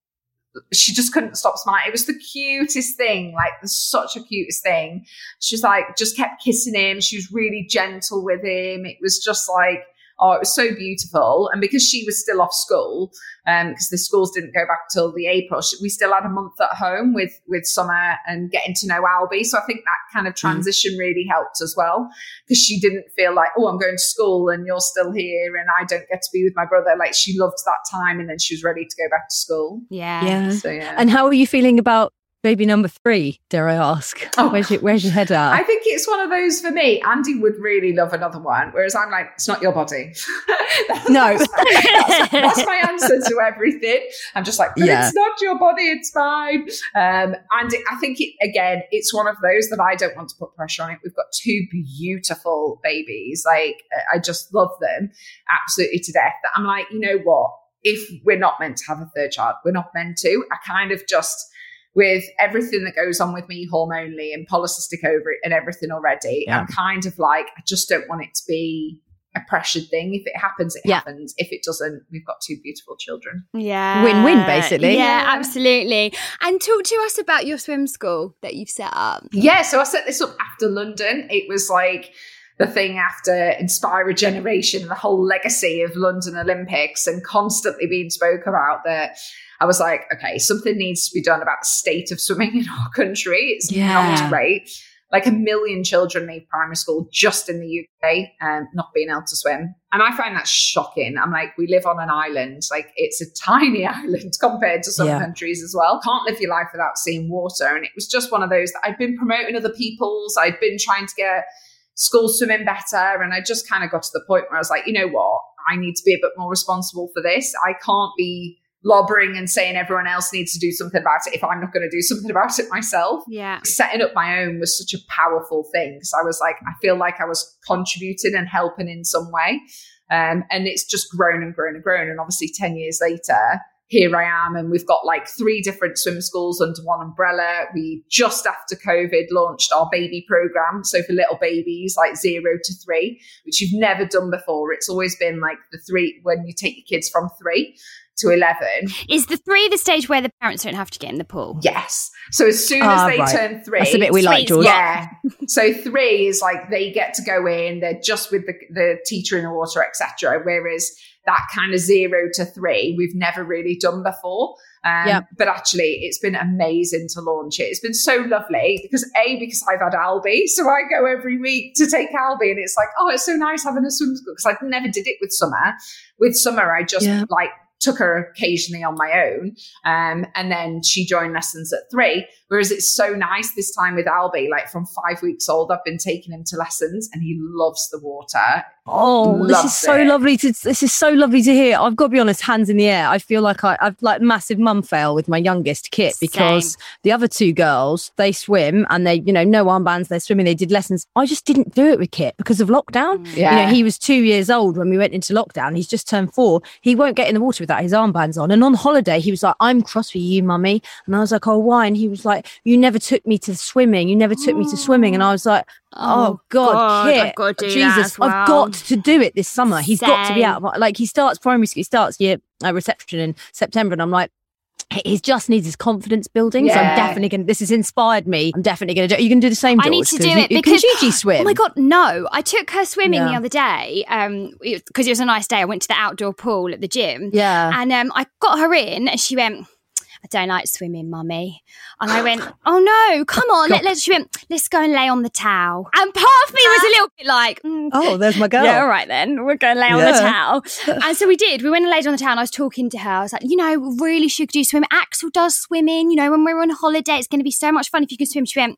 she just couldn't stop smiling. It was the cutest thing, like such a cutest thing. She's like, just kept kissing him. She was really gentle with him. It was just like, oh, it was so beautiful. And because she was still off school, um, because the schools didn't go back till the April, we still had a month at home with with Summer and getting to know Albie. So I think that kind of transition mm. really helped as well, because she didn't feel like, oh, I'm going to school and you're still here and I don't get to be with my brother. Like, she loved that time, and then she was ready to go back to school. Yeah. Yeah. So, yeah. And how are you feeling about baby number three, dare I ask? Oh, where's, your, where's your head at? I think it's one of those for me. Andy would really love another one, whereas I'm like, it's not your body. that's, no. That's my, that's, that's my answer to everything. I'm just like, but yeah. It's not your body, it's fine. Um, and it, I think, it again, it's one of those that I don't want to put pressure on it. We've got two beautiful babies. Like, I just love them absolutely to death. I'm like, you know what? If we're not meant to have a third child, we're not meant to. I kind of just... with everything that goes on with me hormonally and polycystic ovary and everything already, yeah. I'm kind of like, I just don't want it to be a pressured thing. If it happens, it yeah. happens. If it doesn't, we've got two beautiful children. Yeah. Win-win, basically. Yeah, yeah, absolutely. And talk to us about your swim school that you've set up. Yeah, so I set this up after London. It was like the thing after Inspire a Generation and the whole legacy of London Olympics, and constantly being spoke about that. I was like, okay, something needs to be done about the state of swimming in our country. It's yeah. not great. Like, a million children leave primary school just in the U K and um, not being able to swim. And I find that shocking. I'm like, we live on an island. Like, it's a tiny island compared to some yeah. countries as well. Can't live your life without seeing water. And it was just one of those that I'd been promoting other people's. I'd been trying to get school swimming better. And I just kind of got to the point where I was like, you know what? I need to be a bit more responsible for this. I can't be lobbering and saying everyone else needs to do something about it if I'm not going to do something about it myself. Yeah. Setting up my own was such a powerful thing. So I was like, I feel like I was contributing and helping in some way. Um, and it's just grown and grown and grown. And obviously ten years later, here I am, and we've got like three different swim schools under one umbrella. We just after COVID launched our baby program. So for little babies, like zero to three, which you've never done before. It's always been like the three, when you take your kids from three to eleven. Is the three the stage where the parents don't have to get in the pool? Yes. So as soon as uh, they right. turn three. That's the bit we like, George. Yeah. So three is like they get to go in, they're just with the, the teacher in the water, et cetera. Whereas that kind of zero to three, we've never really done before. Um, yep. But actually, it's been amazing to launch it. It's been so lovely because A, because I've had Albie. So I go every week to take Albie, and it's like, oh, it's so nice having a swim school, because I never did it with Summer. With Summer, I just yeah. like took her occasionally on my own. Um, and then she joined lessons at three. Whereas it's so nice this time with Albie, like from five weeks old, I've been taking him to lessons, and he loves the water. Oh, loves this is so it. lovely to this is so lovely to hear. I've got to be honest, hands in the air. I feel like I, I've like massive mum fail with my youngest Kit, because Same. the other two girls, they swim and they, you know, no armbands, they're swimming, they did lessons. I just didn't do it with Kit because of lockdown. Yeah. You know, he was two years old when we went into lockdown. He's just turned four. He won't get in the water without his armbands on. And on holiday, he was like, I'm cross with you, mummy. And I was like, oh, why? And he was like, you never took me to swimming. You never took me to swimming. And I was like, oh, God, God Kit. I've got to do Jesus, that as well. I've got to do it this summer. He's Same. got to be out. Like, he starts primary school, he starts year uh, reception in September. And I'm like, he just needs his confidence building. Yeah. So I'm definitely going to, this has inspired me. I'm definitely going to do it. You can do the same, George. I need to do you, it because, can Gigi swim? Oh my God, no. I took her swimming yeah. the other day um, because it was a nice day. I went to the outdoor pool at the gym. Yeah. And um, I got her in and she went, I don't like swimming, mummy. And I went, oh no, come on. Let, let's, she went, let's go and lay on the towel. And part of me was a little bit like, mm, oh, there's my girl. Yeah, all right then. We're going to lay yeah. on the towel. And so we did. We went and laid on the towel and I was talking to her. I was like, you know, really should do swim. Axel does swimming. You know, when we're on holiday, it's going to be so much fun if you can swim. She went,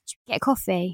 get a coffee.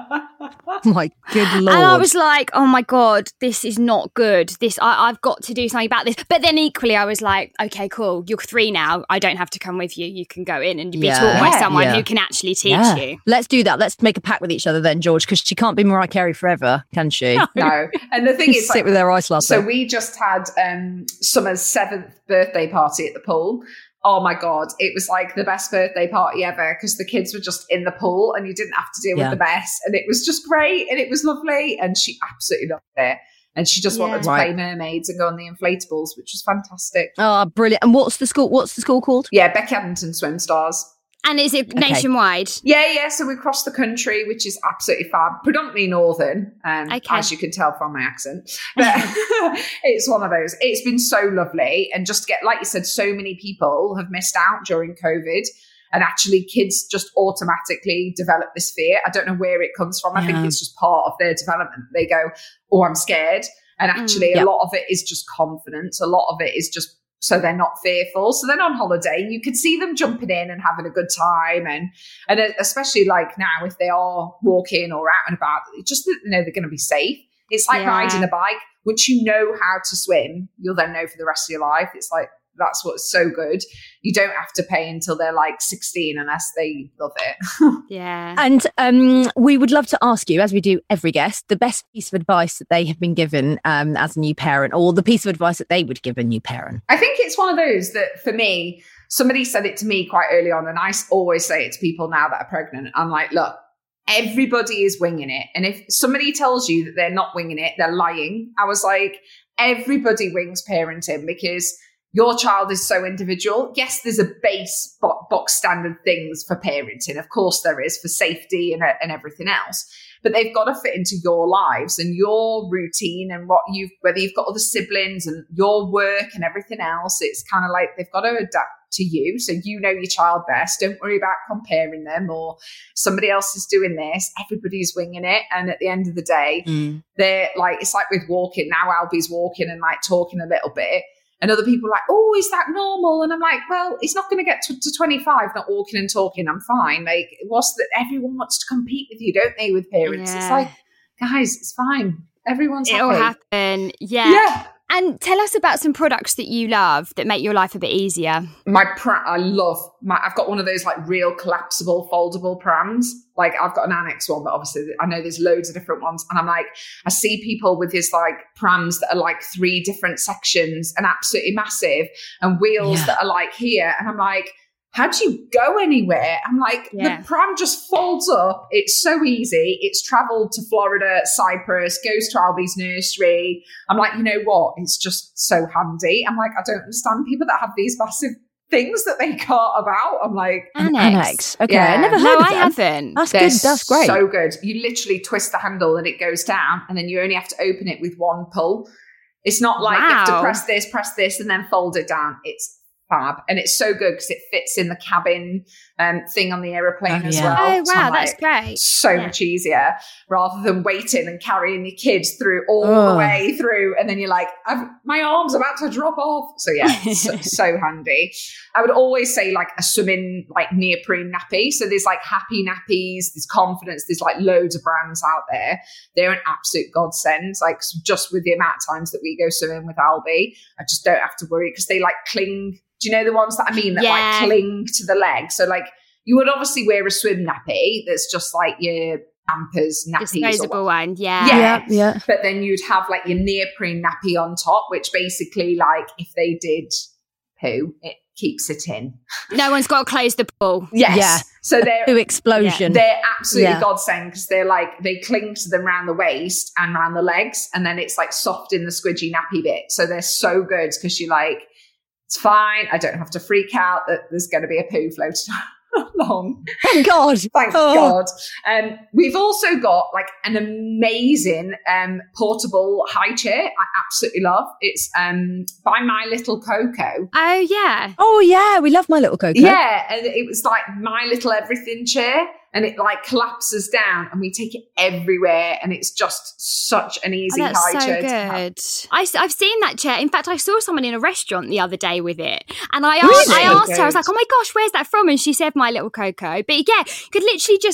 My good lord. And I was like, oh my God, this is not good. This I, I've got to do something about this. But then equally I was like, okay, cool. You're three now. I don't have to come with you. You can go in and be Yeah. taught by Yeah. someone Yeah. who can actually teach Yeah. you. Let's do that. Let's make a pact with each other then, George, because she can't be Mariah Carey forever, can she? No. And the thing is, Sit like, with her ice latte. so we just had um, Summer's seventh birthday party at the pool. Oh my God, it was like the best birthday party ever because the kids were just in the pool and you didn't have to deal Yeah. with the mess. And it was just great and it was lovely. And she absolutely loved it. And she just Yeah. wanted to Right. play mermaids and go on the inflatables, which was fantastic. Oh, brilliant. And what's the school? What's the school called? Yeah, Becky Addington Swim Stars. And is it nationwide? Yeah, yeah. So we crossed the country, which is absolutely fab. Predominantly northern, um, Okay. as you can tell from my accent. But it's one of those. It's been so lovely. And just to get, like you said, so many people have missed out during COVID. And actually kids just automatically develop this fear. I don't know where it comes from. I think Yeah. it's just part of their development. They go, oh, I'm scared. And actually Mm. a Yep. lot of it is just confidence. A lot of it is just so they're not fearful. So then on holiday, you can see them jumping in and having a good time. And and especially like now, if they are walking or out and about, just that they know they're going to be safe. It's like Yeah. riding a bike. Once you know how to swim, you'll then know for the rest of your life. It's like, that's what's so good. You don't have to pay until they're like sixteen unless they love it. Yeah. And um, we would love to ask you, as we do every guest, the best piece of advice that they have been given um, as a new parent, or the piece of advice that they would give a new parent. I think it's one of those that for me, somebody said it to me quite early on, and I always say it to people now that are pregnant. I'm like, look, everybody is winging it. And if somebody tells you that they're not winging it, they're lying. I was like, everybody wings parenting because your child is so individual. Yes, there's a base bo- box standard things for parenting. Of course there is, for safety and, uh, and everything else. But they've got to fit into your lives and your routine and what you've, whether you've got other siblings and your work and everything else. It's kind of like they've got to adapt to you. So you know your child best. Don't worry about comparing them or somebody else is doing this. Everybody's winging it. And at the end of the day, Mm. they're like, it's like with walking. Now Albie's walking and like talking a little bit. And other people are like, oh, is that normal? And I'm like, well, it's not going to get to, to twenty-five, not walking and talking. I'm fine. Like, what's that? Everyone wants to compete with you, don't they, with parents? It's Yeah. like, guys, it's fine. Everyone's It'll happy. happen. Yeah. Yeah. And tell us about some products that you love that make your life a bit easier. My pram, I love my, I've got one of those like real collapsible, foldable prams. Like I've got an annex one, but obviously I know there's loads of different ones. And I'm like, I see people with this like prams that are like three different sections and absolutely massive and wheels Yeah. that are like here. And I'm like, how do you go anywhere? I'm like, Yeah. the pram just folds up. It's so easy. It's traveled to Florida, Cyprus, goes to Albie's nursery. I'm like, you know what? It's just so handy. I'm like, I don't understand people that have these massive things that they cart about. I'm like, Annex. Annex. Okay, Yeah. I never heard No, of I them. haven't. That's they're good. That's great. so good. You literally twist the handle and it goes down, and then you only have to open it with one pull. It's not like you have to Wow. press this, press this, and then fold it down. It's fab, and it's so good because it fits in the cabin um, thing on the aeroplane Oh, as yeah. well. Oh, So wow, I'm that's like, great. so Yeah. much easier rather than waiting and carrying your kids through all Ugh. the way through, and then you're like, I've, my arm's about to drop off. So yeah, it's so, so handy. I would always say like a swimming like neoprene nappy. So there's like Happy Nappies, there's Confidence, there's like loads of brands out there. They're an absolute godsend. Like just with the amount of times that we go swimming with Albie, I just don't have to worry because they like cling. Do you know the ones that I mean that Yeah. like cling to the leg? So like you would obviously wear a swim nappy that's just like your Pampers nappies. or Disposable one. Yeah. Yeah. Yeah, yeah. But then you'd have like your neoprene nappy on top, which basically like if they did poo, it keeps it in. No one's got to close the pool. Yes. Yeah. So they're Ooh, explosion. they're absolutely Yeah. godsend because they're like they cling to them around the waist and around the legs, and then it's like soft in the squidgy nappy bit. So they're so good because you're like, it's fine. I don't have to freak out that there's going to be a poo floating along. Thank God. Thank Oh. God. Um, we've also got like an amazing um, portable high chair. I absolutely love. It's um, by My Little Coco. Oh, yeah. Oh, yeah. We love My Little Coco. Yeah, and it was like My Little Everything chair, and it like collapses down, and we take it everywhere, and it's just such an easy Oh, that's high so chair to have. good. I, have seen that chair. In fact, I saw someone in a restaurant the other day with it. And I asked, Really? I asked her, I was Good. like, oh my gosh, where's that from? And she said My Little Coco. But yeah, you could literally just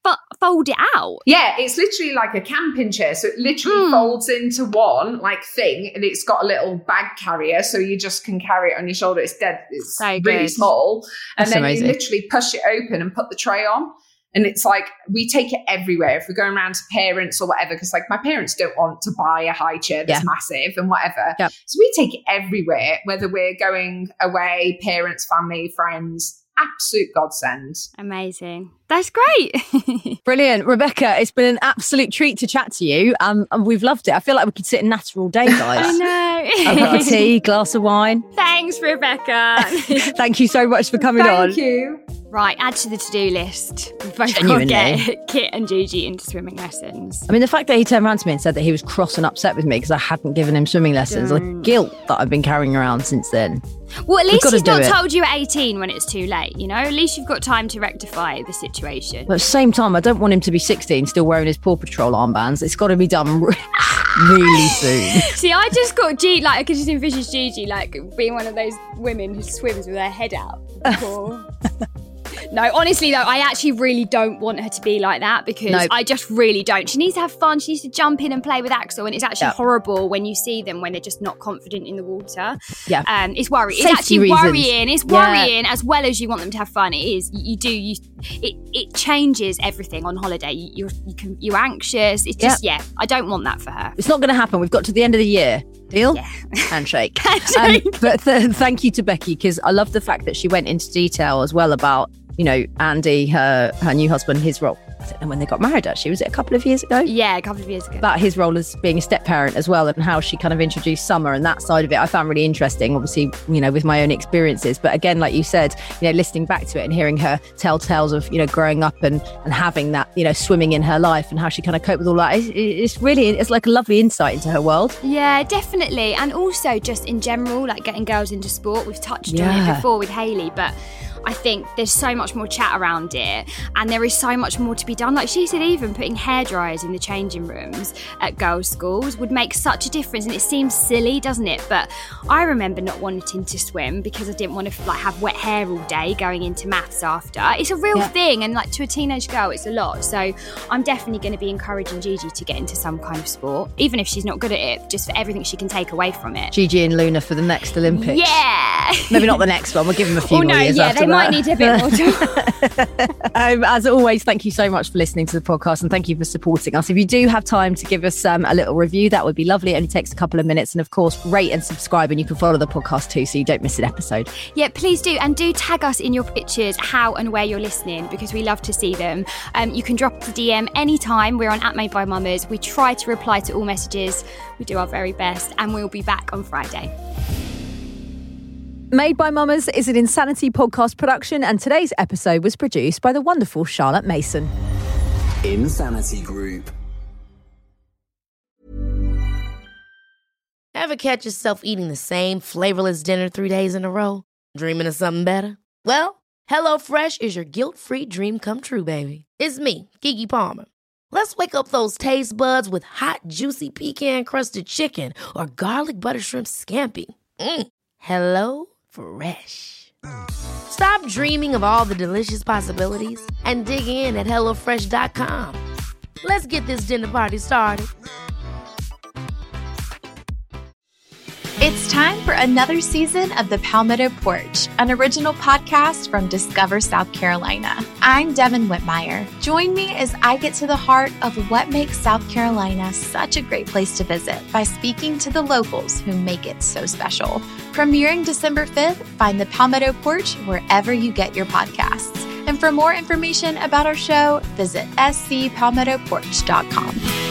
fo- fold it out? Yeah, it's literally like a camping chair. So it literally mm. folds into one like thing, and it's got a little bag carrier, so you just can carry it on your shoulder. It's dead. It's so really good. small. And That's then amazing. you literally push it open and put the tray on. And it's like, we take it everywhere if we're going around to parents or whatever, because like my parents don't want to buy a high chair that's yeah. massive and whatever. Yep. So we take it everywhere, whether we're going away, parents, family, friends. Absolute godsend. Amazing. That's great. Brilliant. Rebecca, it's been an absolute treat to chat to you. Um, and we've loved it. I feel like we could sit and natter all day, guys. I know. I've got a tea, glass of wine. Thanks, Rebecca. Thank you so much for coming Thank on. Thank you. Right, add to the to-do list. We've both got to Genuinely. get Kit and Gigi into swimming lessons. I mean, the fact that he turned around to me and said that he was cross and upset with me because I hadn't given him swimming lessons, Don't. like guilt that I've been carrying around since then. Well, at least gotta he's do not it. told you at eighteen when it's too late, you know? At least you've got time to rectify the situation. But at the same time, I don't want him to be sixteen still wearing his Paw Patrol armbands. It's got to be done re- really soon. See, I just got G, like, I could just envision Gigi, like, being one of those women who swims with her head out. Poor. No, honestly, though, I actually really don't want her to be like that because No. I just really don't. She needs to have fun. She needs to jump in and play with Axel. And it's actually Yeah. horrible when you see them when they're just not confident in the water. Yeah. Um, it's worrying. It's Safety actually reasons. worrying. It's Yeah. worrying as well as you want them to have fun. It is. You, you do. You. It, it changes everything on holiday. You, you're, you can, you're anxious. It's just, yeah, I don't want that for her. It's not going to happen. We've got to the end of the year. Deal? Yeah. Handshake. Handshake. Um, but th- thank you to Becky, because I love the fact that she went into detail as well about, you know, Andy, her her new husband, his role. I don't know when they got married, actually. Was it a couple of years ago? Yeah, a couple of years ago. About his role as being a step parent as well, and how she kind of introduced Summer and that side of it. I found really interesting, obviously, you know, with my own experiences. But again, like you said, you know, listening back to it and hearing her tell tales of, you know, growing up and, and having that, you know, swimming in her life and how she kind of coped with all that. It's, it's really, it's like a lovely insight into her world. Yeah, definitely. And also just in general, like getting girls into sport. We've touched on Yeah. it before with Hayley, but I think there's so much more chat around it and there is so much more to be done. Like she said, even putting hairdryers in the changing rooms at girls' schools would make such a difference. And it seems silly, doesn't it? But I remember not wanting to swim because I didn't want to like have wet hair all day going into maths after. It's a real Yeah. thing. And like to a teenage girl, it's a lot. So I'm definitely going to be encouraging Gigi to get into some kind of sport, even if she's not good at it, just for everything she can take away from it. Gigi and Luna for the next Olympics. Yeah. Maybe not the next one. We'll give them a few Oh more no, years yeah, after they that. might need a bit more time. um, as always, thank you so much for listening to the podcast and thank you for supporting us. If you do have time to give us um, a little review, that would be lovely. It only takes a couple of minutes. And of course, rate and subscribe, and you can follow the podcast too so you don't miss an episode. Yeah, please do. And do tag us in your pictures how and where you're listening because we love to see them. Um, you can drop us a D M anytime. We're on at Made by Mamas. We try to reply to all messages. We do our very best and we'll be back on Friday. Made by Mamas is an Insanity podcast production, and today's episode was produced by the wonderful Charlotte Mason. Insanity Group. Ever catch yourself eating the same flavorless dinner three days in a row? Dreaming of something better? Well, HelloFresh is your guilt-free dream come true, baby. It's me, Keke Palmer. Let's wake up those taste buds with hot, juicy pecan-crusted chicken or garlic butter shrimp scampi. Mm. Hello Fresh. Stop dreaming of all the delicious possibilities and dig in at hello fresh dot com. Let's get this dinner party started. It's time for another season of The Palmetto Porch, an original podcast from Discover South Carolina. I'm Devin Whitmire. Join me as I get to the heart of what makes South Carolina such a great place to visit by speaking to the locals who make it so special. Premiering December fifth, find The Palmetto Porch wherever you get your podcasts. And for more information about our show, visit s c palmetto porch dot com.